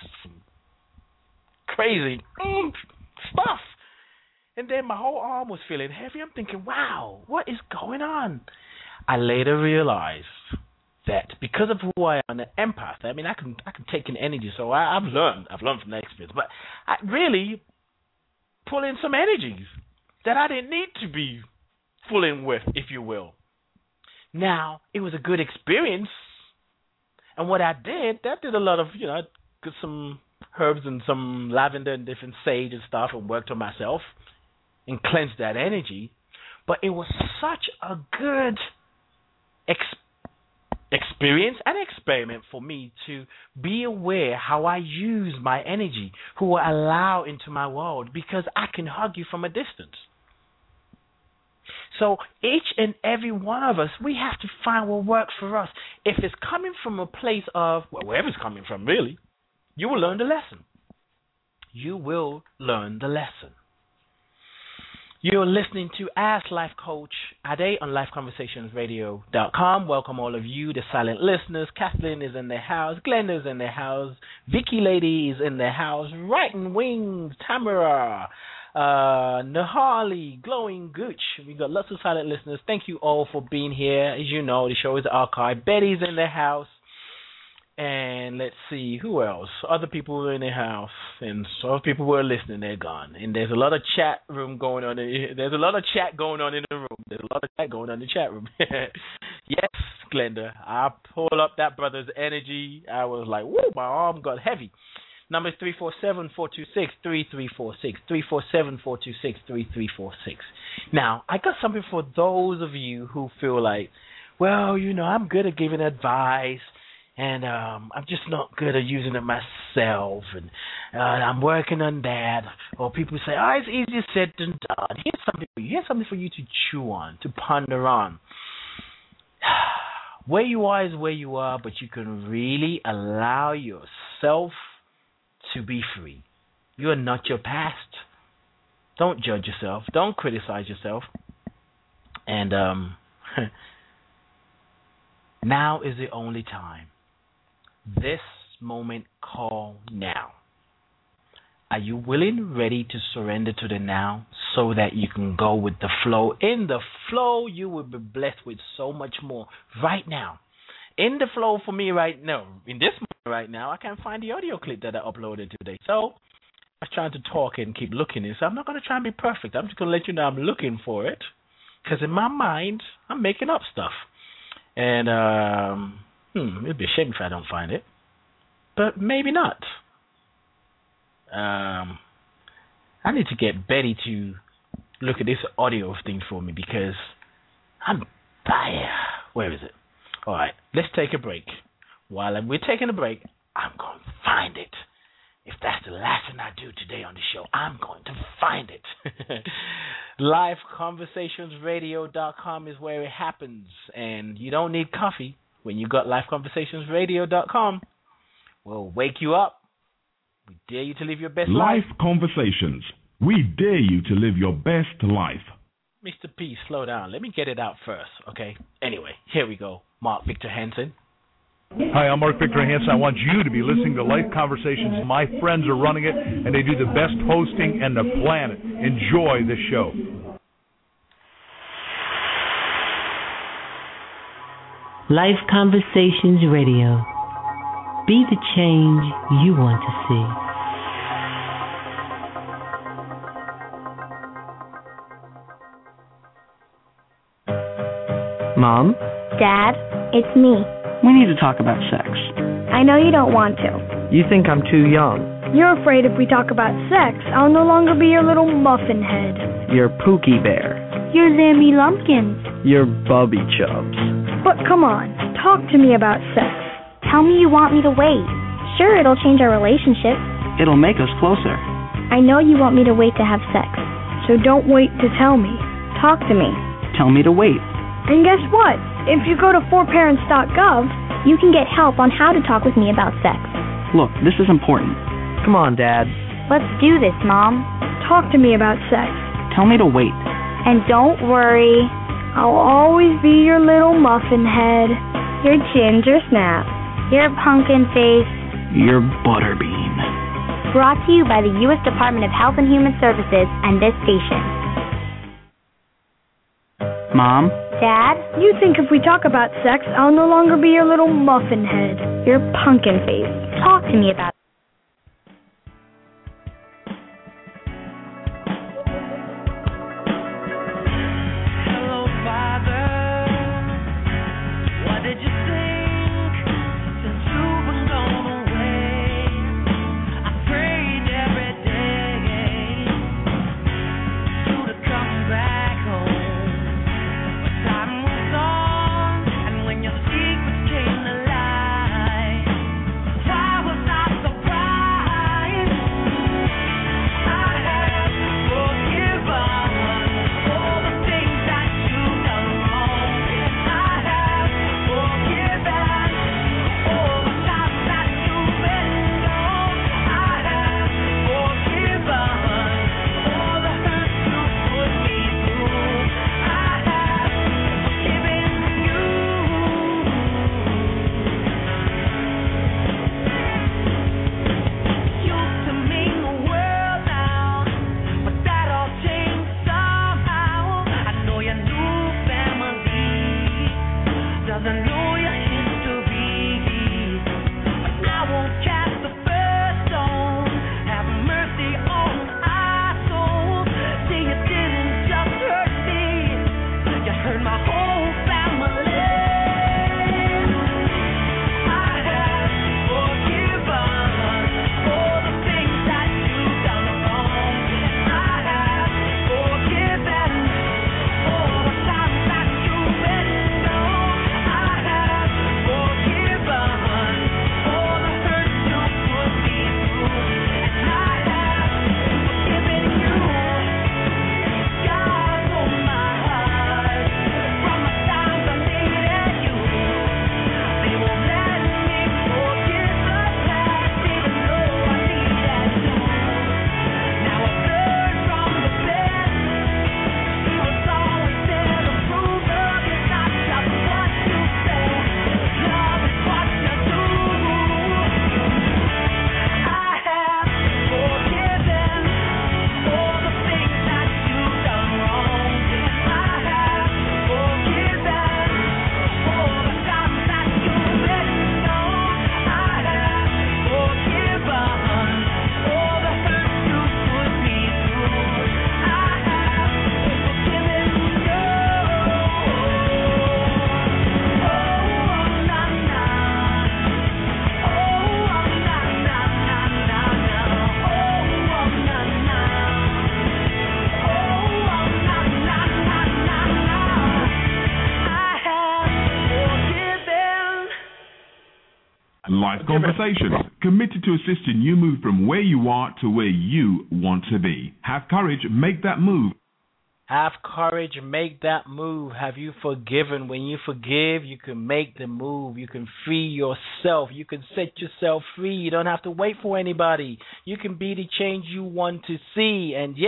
K: crazy stuff. And then my whole arm was feeling heavy. I'm thinking, wow, what is going on? I later realized that because of who I am, an empath, I mean, I can take in energy. So I've learned from that experience. But I really pull in some energies that I didn't need to be fooling with, if you will. Now, it was a good experience. And what I did a lot of, I got some herbs and some lavender and different sage and stuff and worked on myself and cleansed that energy. But it was such a good experience and experiment for me to be aware how I use my energy, who I allow into my world, because I can hug you from a distance. So each and every one of us, we have to find what works for us. If it's coming from a place of, wherever it's coming from, really, you will learn the lesson. You will learn the lesson. You're listening to Ask Life Coach Ade on LifeConversationsRadio.com. Welcome all of you, the silent listeners. Kathleen is in the house. Glenda is in the house. Vicky Lady is in the house. Writing Wings, Tamara, Nahali, Glowing Gooch. We got lots of silent listeners. Thank you all for being here. As you know, the show is archived. Betty's in the house. And let's see, who else? Other people in the house. And some people who are listening, they're gone. And there's a lot of chat room going on. There's a lot of chat going on in the room. There's a lot of chat going on in the chat room. Yes, Glenda. I pulled up that brother's energy. I was like, whoa, my arm got heavy. Number is 347-426-3346. 347-426-3346. Now, I got something for those of you who feel like, well, I'm good at giving advice. And I'm just not good at using it myself, and I'm working on that. Or people say, oh, it's easier said than done. Here's something for you to chew on, to ponder on. Where you are is where you are, but you can really allow yourself to be free. You are not your past. Don't judge yourself. Don't criticize yourself. And now is the only time. This moment, call now. Are you willing, ready to surrender to the now so that you can go with the flow? In the flow, you will be blessed with so much more right now. In the flow for me right now, in this moment right now, I can't find the audio clip that I uploaded today. So I was trying to talk and keep looking. So I'm not going to try and be perfect. I'm just going to let you know I'm looking for it. Because in my mind, I'm making up stuff. And it'd be a shame if I don't find it. But maybe not. I need to get Betty to look at this audio thing for me because where is it? All right, let's take a break. While we're taking a break, I'm going to find it. If that's the last thing I do today on the show, I'm going to find it. LifeConversationsRadio.com is where it happens. And you don't need coffee when you got LifeConversationsRadio.com. We'll wake you up. We dare you to live your best life.
C: Life Conversations. We dare you to live your best life.
K: Mr. P, slow down. Let me get it out first, okay? Anyway, here we go. Mark Victor Hansen.
B: Hi, I'm Mark Victor Hansen. I want you to be listening to Life Conversations. My friends are running it, and they do the best hosting on the planet. Enjoy the show.
A: Life Conversations Radio. Be the change you want to see.
O: Mom?
P: Dad, it's me.
O: We need to talk about sex.
P: I know you don't want to.
O: You think I'm too young.
Q: You're afraid if we talk about sex, I'll no longer be your little muffin head.
O: You're Pookie Bear.
Q: You're Zammy Lumpkins.
O: You're Bubby Chubs.
Q: But come on, talk to me about sex.
P: Tell me you want me to wait. Sure, it'll change our relationship.
O: It'll make us closer.
P: I know you want me to wait to have sex.
Q: So don't wait to tell me. Talk to me.
O: Tell me to wait.
Q: And guess what? If you go to 4parents.gov,
P: you can get help on how to talk with me about sex.
O: Look, this is important. Come on, Dad.
P: Let's do this, Mom.
Q: Talk to me about sex.
O: Tell me to wait.
P: And don't worry.
Q: I'll always be your little muffin head.
P: Your ginger snap. Your pumpkin face.
O: Your butterbean.
P: Brought to you by the U.S. Department of Health and Human Services and this station.
O: Mom?
P: Dad?
Q: You think if we talk about sex, I'll no longer be your little muffin head. Your pumpkin face.
P: Talk to me about it.
C: Life Conversations, committed to assisting you move from where you are to where you want to be. Have courage, make that move.
K: Have courage, make that move. Have you forgiven? When you forgive, you can make the move. You can free yourself. You can set yourself free. You don't have to wait for anybody. You can be the change you want to see. And yes,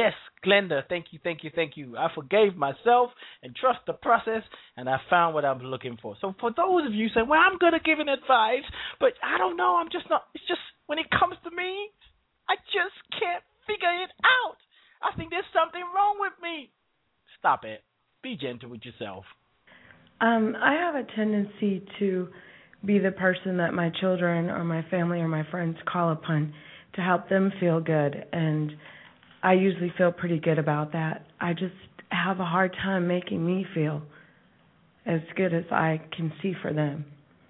K: Glenda, thank you. I forgave myself and trust the process, and I found what I was looking for. So for those of you saying, well, I'm good at giving advice, but I don't know, I'm just not, it's just when it comes to me, I just can't figure it out. I think there's something wrong with me. Stop it. Be gentle with yourself.
R: I have a tendency to be the person that my children or my family or my friends call upon to help them feel good, and I usually feel pretty good about that. I just have a hard time making me feel as good as I can see for them.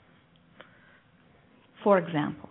S: For example?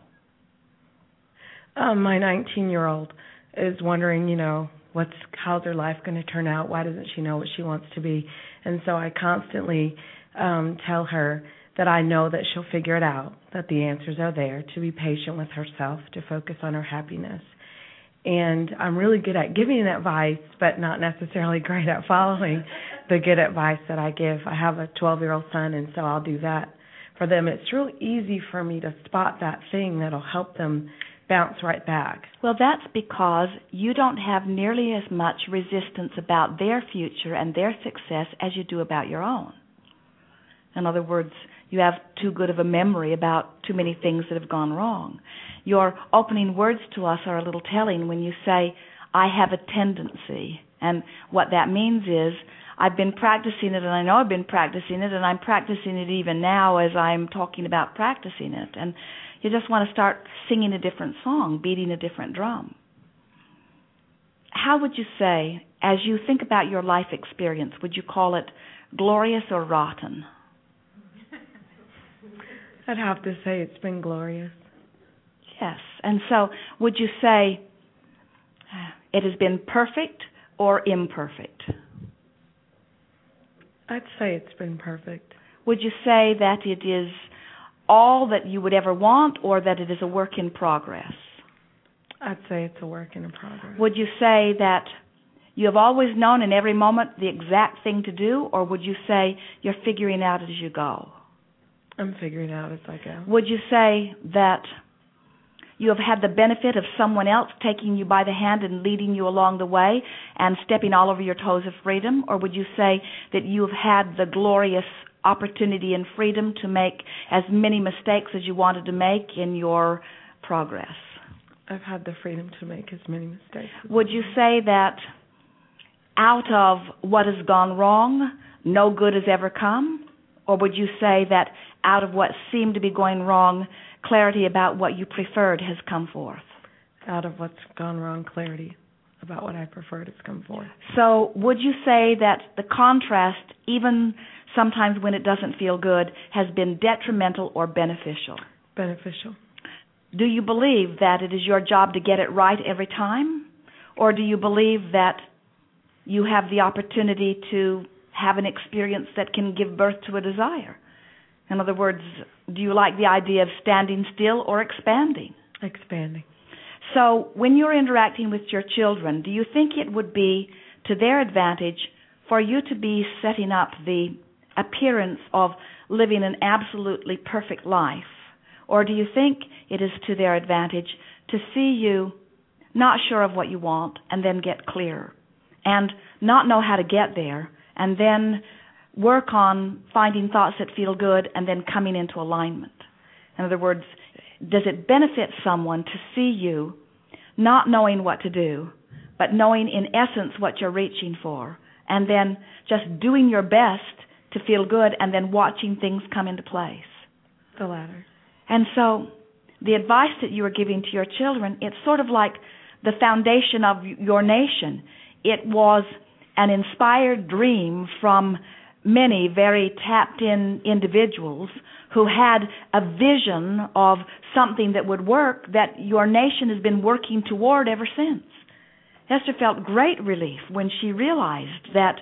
R: My 19-year-old is wondering, how's her life going to turn out? Why doesn't she know what she wants to be? And so I constantly tell her that I know that she'll figure it out, that the answers are there, to be patient with herself, to focus on her happiness. And I'm really good at giving advice, but not necessarily great at following the good advice that I give. I have a 12-year-old son, and so I'll do that for them. It's real easy for me to spot that thing that'll help them bounce right back.
S: Well, that's because you don't have nearly as much resistance about their future and their success as you do about your own. In other words, you have too good of a memory about too many things that have gone wrong. Your opening words to us are a little telling when you say, I have a tendency. And what that means is, I've been practicing it, and I know I've been practicing it, and I'm practicing it even now as I'm talking about practicing it. And you just want to start singing a different song, beating a different drum. How would you say, as you think about your life experience, would you call it glorious or rotten?
R: I'd have to say it's been glorious.
S: Yes. And so would you say it has been perfect or imperfect?
R: I'd say it's been perfect.
S: Would you say that it is all that you would ever want, or that it is a work in progress?
R: I'd say it's a work in progress.
S: Would you say that you have always known in every moment the exact thing to do, or would you say you're figuring out as you go?
R: I'm figuring out as I go.
S: Would you say that you have had the benefit of someone else taking you by the hand and leading you along the way and stepping all over your toes of freedom? Or would you say that you have had the glorious opportunity and freedom to make as many mistakes as you wanted to make in your progress?
R: I've had the freedom to make as many mistakes.
S: Would you say that out of what has gone wrong, no good has ever come? Or would you say that out of what seemed to be going wrong, clarity about what you preferred has come forth?
R: Out of what's gone wrong, clarity about what I preferred has come forth.
S: So would you say that the contrast, even sometimes when it doesn't feel good, has been detrimental or beneficial?
R: Beneficial.
S: Do you believe that it is your job to get it right every time? Or do you believe that you have the opportunity to have an experience that can give birth to a desire? In other words, do you like the idea of standing still or expanding?
R: Expanding.
S: So when you're interacting with your children, do you think it would be to their advantage for you to be setting up the appearance of living an absolutely perfect life? Or do you think it is to their advantage to see you not sure of what you want and then get clearer, and not know how to get there, and then work on finding thoughts that feel good and then coming into alignment? In other words, does it benefit someone to see you not knowing what to do, but knowing in essence what you're reaching for, and then just doing your best to feel good and then watching things come into place?
R: The latter.
S: And so the advice that you are giving to your children, it's sort of like the foundation of your nation. It was an inspired dream from many very tapped-in individuals who had a vision of something that would work that your nation has been working toward ever since. Esther felt great relief when she realized that,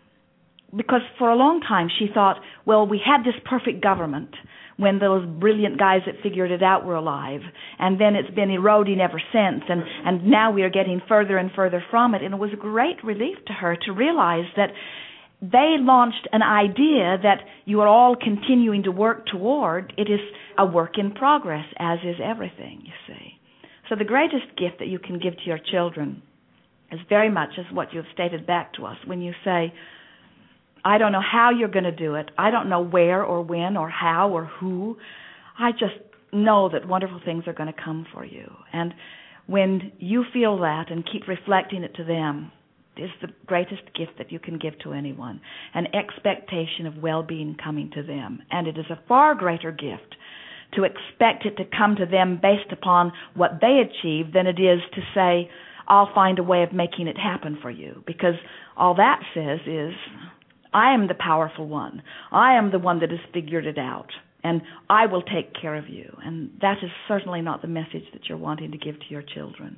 S: because for a long time she thought, well, we had this perfect government when those brilliant guys that figured it out were alive, and then it's been eroding ever since, and now we are getting further and further from it. And it was a great relief to her to realize that they launched an idea that you are all continuing to work toward. It is a work in progress, as is everything, you see. So the greatest gift that you can give to your children as very much as what you have stated back to us when you say, I don't know how you're going to do it. I don't know where or when or how or who. I just know that wonderful things are going to come for you. And when you feel that and keep reflecting it to them, is the greatest gift that you can give to anyone, an expectation of well-being coming to them. And it is a far greater gift to expect it to come to them based upon what they achieve than it is to say, I'll find a way of making it happen for you. Because all that says is, I am the powerful one. I am the one that has figured it out, and I will take care of you. And that is certainly not the message that you're wanting to give to your children.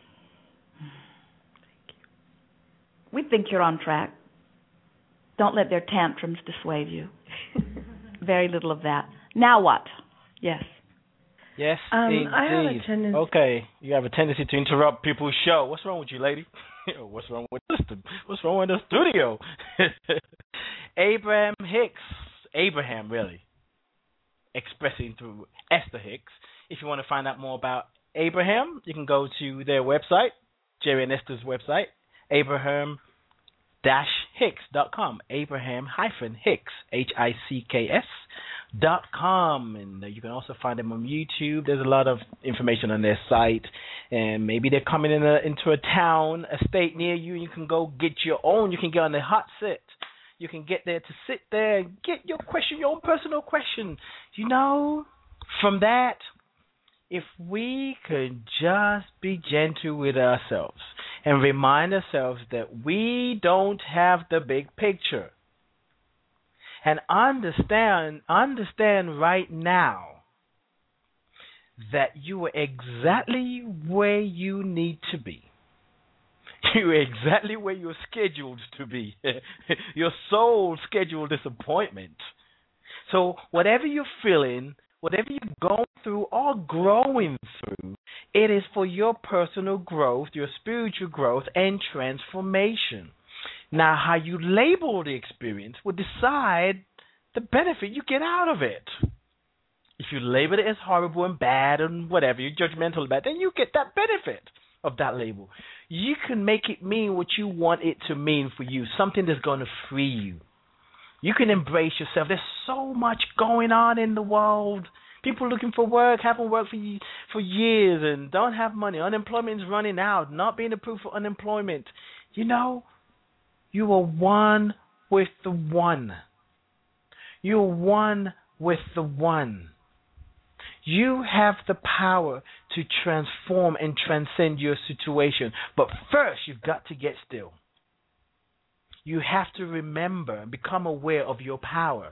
S: We think you're on track. Don't let their tantrums dissuade you. Very little of that. Now what? Yes.
K: Yes,
R: I have a tendency.
K: Okay, you have a tendency to interrupt people's show. What's wrong with you, lady? What's wrong with this? What's wrong with the studio? Abraham Hicks. Abraham, really. Expressing through Esther Hicks. If you want to find out more about Abraham, you can go to their website, Jerry and Esther's website, Abraham-Hicks.com. Abraham-Hicks, HICKS.com. And you can also find them on YouTube. There's a lot of information on their site. And maybe they're coming into a town, a state near you, and you can go get your own. You can get on the hot sit. You can get there to sit there and get your question, your own personal question. You know, from that, if we could just be gentle with ourselves and remind ourselves that we don't have the big picture, and understand right now that you are exactly where you need to be. You're exactly where you're scheduled to be. Your soul scheduled disappointment. So whatever you're feeling, whatever you're going through or growing through, it is for your personal growth, your spiritual growth, and transformation. Now, how you label the experience will decide the benefit you get out of it. If you label it as horrible and bad and whatever, you're judgmental about it, then you get that benefit of that label. You can make it mean what you want it to mean for you, something that's going to free you. You can embrace yourself. There's so much going on in the world. People looking for work, haven't worked for years and don't have money. Unemployment is running out, not being approved for unemployment. You know, you are one with the one. You are one with the one. You have the power to transform and transcend your situation. But first, you've got to get still. You have to remember and become aware of your power.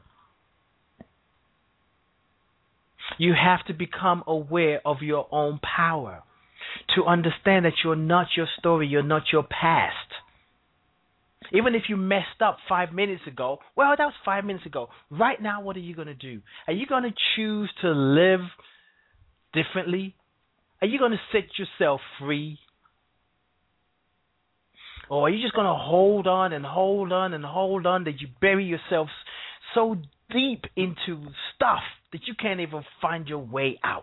K: You have to become aware of your own power. To understand that you're not your story, you're not your past. Even if you messed up 5 minutes ago, well, that was 5 minutes ago. Right now, what are you going to do? Are you going to choose to live differently? Are you going to set yourself free? Or are you just going to hold on and hold on and hold on that you bury yourself so deep into stuff that you can't even find your way out?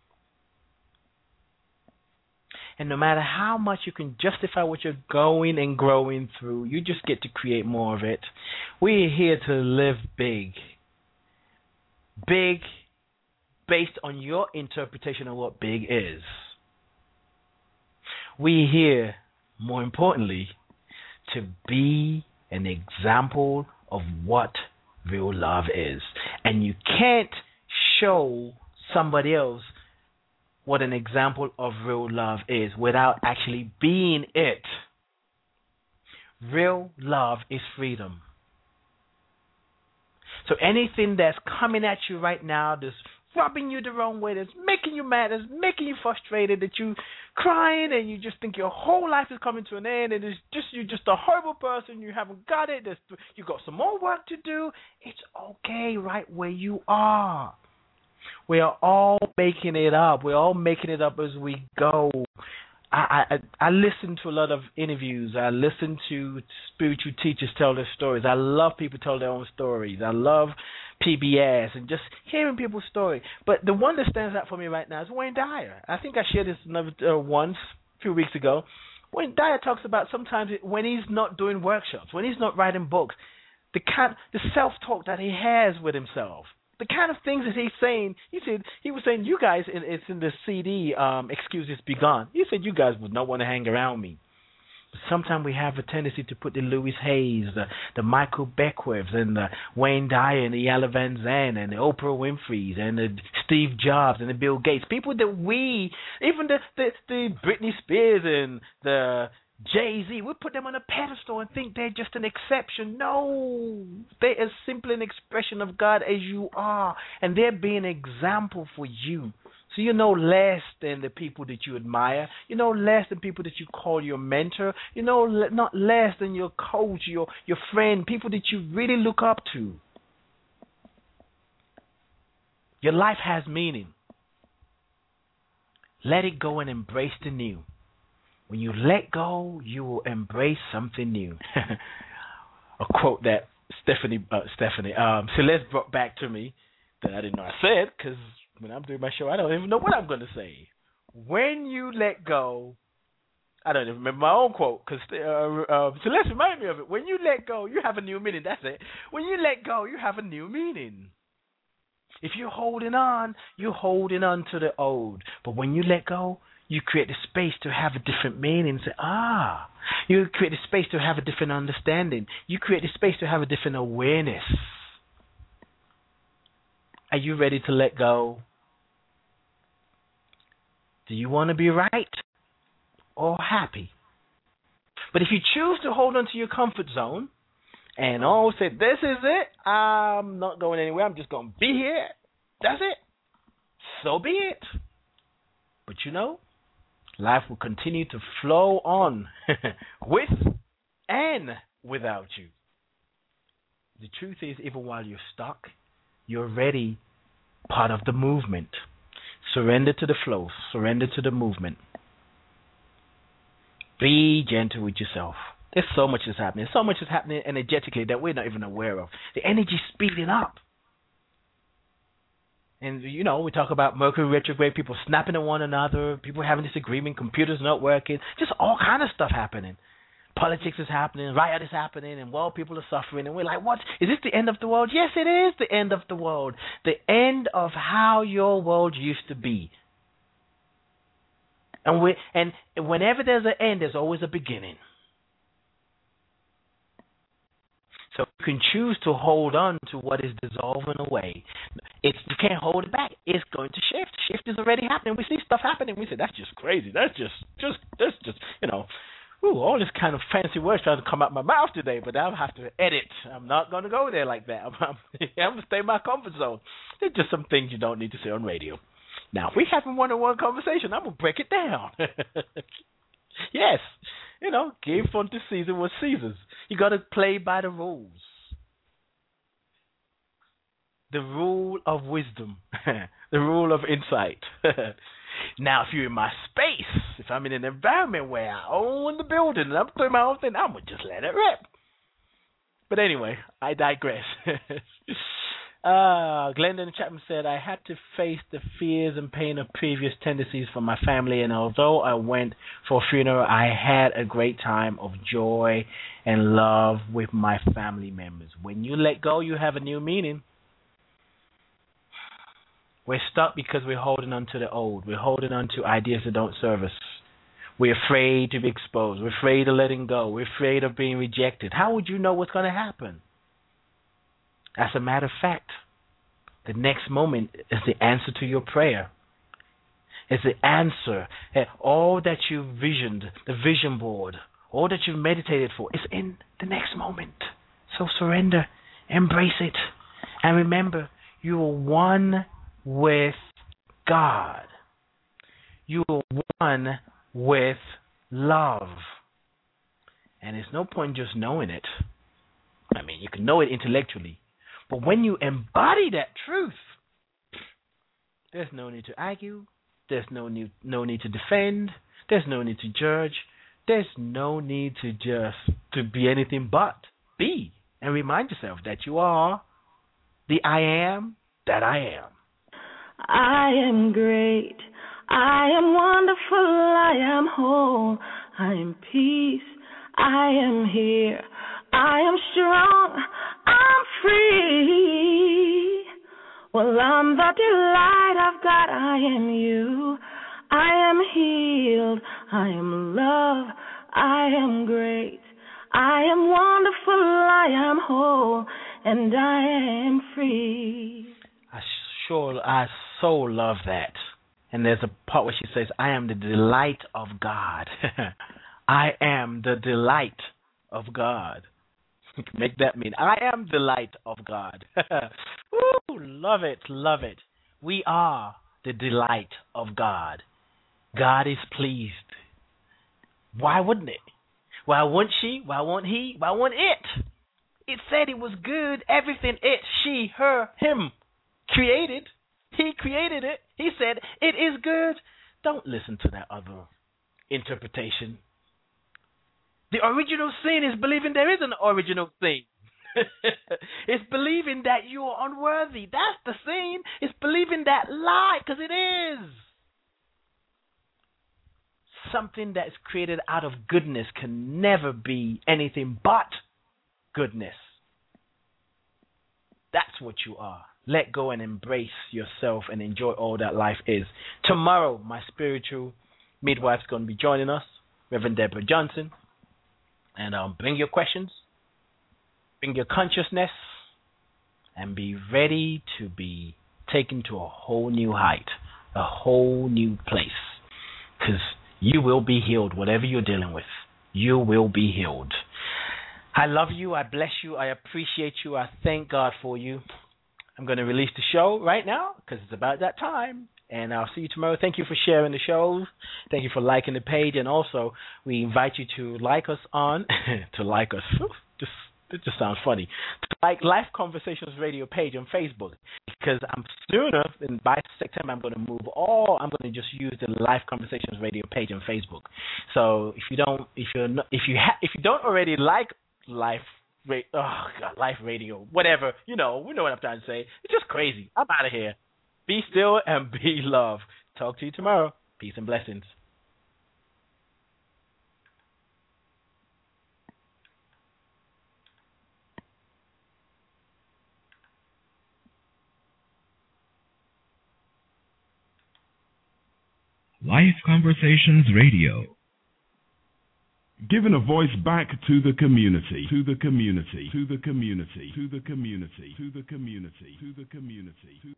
K: And no matter how much you can justify what you're going and growing through, you just get to create more of it. We're here to live big. Big based on your interpretation of what big is. We're here, more importantly, to be an example of what real love is. And you can't show somebody else what an example of real love is without actually being it. Real love is freedom. So anything that's coming at you right now, that's rubbing you the wrong way, that's making you mad, that's making you frustrated, that you crying and you just think your whole life is coming to an end and you're just a horrible person, you haven't got it, you got some more work to do, it's okay right where you are. We are all making it up. We're all making it up as we go. I listen to a lot of interviews. I listen to spiritual teachers tell their stories. I love people tell their own stories. I love PBS and just hearing people's story. But the one that stands out for me right now is Wayne Dyer. I think I shared this once a few weeks ago. When Dyer talks about sometimes when he's not doing workshops, when he's not writing books, the self-talk that he has with himself, the kind of things that he's saying. He was saying, you guys, it's in the CD, Excuses Be Gone. He said, you guys would not want to hang around me. Sometimes we have a tendency to put the Louis Hayes, the Michael Beckwiths, and the Wayne Dyer, and the Ella Van Zandt, and the Oprah Winfreys, and the Steve Jobs, and the Bill Gates, people that even the Britney Spears and the Jay-Z, we put them on a pedestal and think they're just an exception. No, they are simply an expression of God as you are, and they're being an example for you. So you're no less than the people that you admire. You're no less than people that you call your mentor. You're not less than your coach, your friend, people that you really look up to. Your life has meaning. Let it go and embrace the new. When you let go, you will embrace something new. A quote that Celeste brought back to me that I didn't know I said, because when I'm doing my show, I don't even know what I'm going to say. When you let go, I don't even remember my own quote, because Celeste reminded me of it. When you let go, you have a new meaning. That's it. When you let go, you have a new meaning. If you're holding on, you're holding on to the old. But when you let go, you create the space to have a different meaning. Say, you create the space to have a different understanding. You create the space to have a different awareness. Are you ready to let go? Do you want to be right or happy? But if you choose to hold on to your comfort zone and say, this is it, I'm not going anywhere, I'm just going to be here, that's it, so be it. But life will continue to flow on with and without you. The truth is, even while you're stuck, you're already part of the movement. Surrender to the flow. Surrender to the movement. Be gentle with yourself. There's so much that's happening. So much is happening energetically that we're not even aware of. The energy's speeding up. And, we talk about Mercury retrograde, people snapping at one another, people having disagreement, computers not working, just all kind of stuff happening. Politics is happening, riot is happening, and people are suffering, and we're like, what? Is this the end of the world? Yes, it is the end of the world. The end of how your world used to be. And whenever there's an end, there's always a beginning. So you can choose to hold on to what is dissolving away. You can't hold it back. It's going to shift. Shift is already happening. We see stuff happening. We say, that's just crazy. That's just all this kind of fancy words trying to come out my mouth today, but I'll have to edit. I'm not going to go there like that. I'm going to stay in my comfort zone. There's just some things you don't need to say on radio. Now, if we have a one-on-one conversation, I'm going to break it down. Yes. Give unto Caesar what Caesar's. You got to play by the rules. The rule of wisdom. The rule of insight. Now, if you're in my space, if I'm in an environment where I own the building and I'm doing my own thing, I'm going to just let it rip. But anyway, I digress. Glendon Chapman said, I had to face the fears and pain of previous tendencies from my family, and although I went for a funeral, I had a great time of joy and love with my family members. When you let go, you have a new meaning. We're stuck because we're holding on to the old. We're holding on to ideas that don't serve us. We're afraid to be exposed. We're afraid of letting go. We're afraid of being rejected. How would you know what's going to happen? As a matter of fact, the next moment is the answer to your prayer. It's the answer. All that you visioned, the vision board, all that you meditated for, is in the next moment. So surrender, embrace it, and remember, you are one with God. You are one with love. And there's no point just knowing it. I mean, you can know it intellectually. But when you embody that truth, there's no need to argue. There's no need to defend. There's no need to judge. There's no need to be anything but be. And remind yourself that you are the I am that I am.
T: I am great. I am wonderful. I am whole. I am peace. I am here. I am strong. I'm free. Well, I'm the delight of God. I am you. I am healed. I am love. I am great. I am wonderful. I am whole. And I am free.
K: I so love that. And there's a part where she says, I am the delight of God. I am the delight of God. Make that mean, I am the light of God. Woo, love it, love it. We are the delight of God. God is pleased. Why wouldn't it? Why wouldn't she? Why won't he? Why won't it? It said it was good. Everything it, she, her, him created. He created it. He said it is good. Don't listen to that other interpretation. The original sin is believing there is an original sin. It's believing that you are unworthy. That's the sin. It's believing that lie, because it is. Something that is created out of goodness can never be anything but goodness. That's what you are. Let go and embrace yourself and enjoy all that life is. Tomorrow, my spiritual midwife's going to be joining us, Reverend Deborah Johnson. And bring your questions, bring your consciousness, and be ready to be taken to a whole new height, a whole new place. Because you will be healed, whatever you're dealing with. You will be healed. I love you. I bless you. I appreciate you. I thank God for you. I'm going to release the show right now because it's about that time. And I'll see you tomorrow. Thank you for sharing the shows. Thank you for liking the page. And also, we invite you to like us on, to like us. It just sounds funny. To like Life Conversations Radio page on Facebook. Because I'm sooner, and by September, I'm going to move I'm going to just use the Life Conversations Radio page on Facebook. So if you don't already like Life Radio, whatever, we know what I'm trying to say. It's just crazy. I'm out of here. Be still and be loved. Talk to you tomorrow. Peace and blessings.
J: Life Conversations Radio.
C: Giving a voice back to the community, to the community, to the community, to the community, to the community, to the community.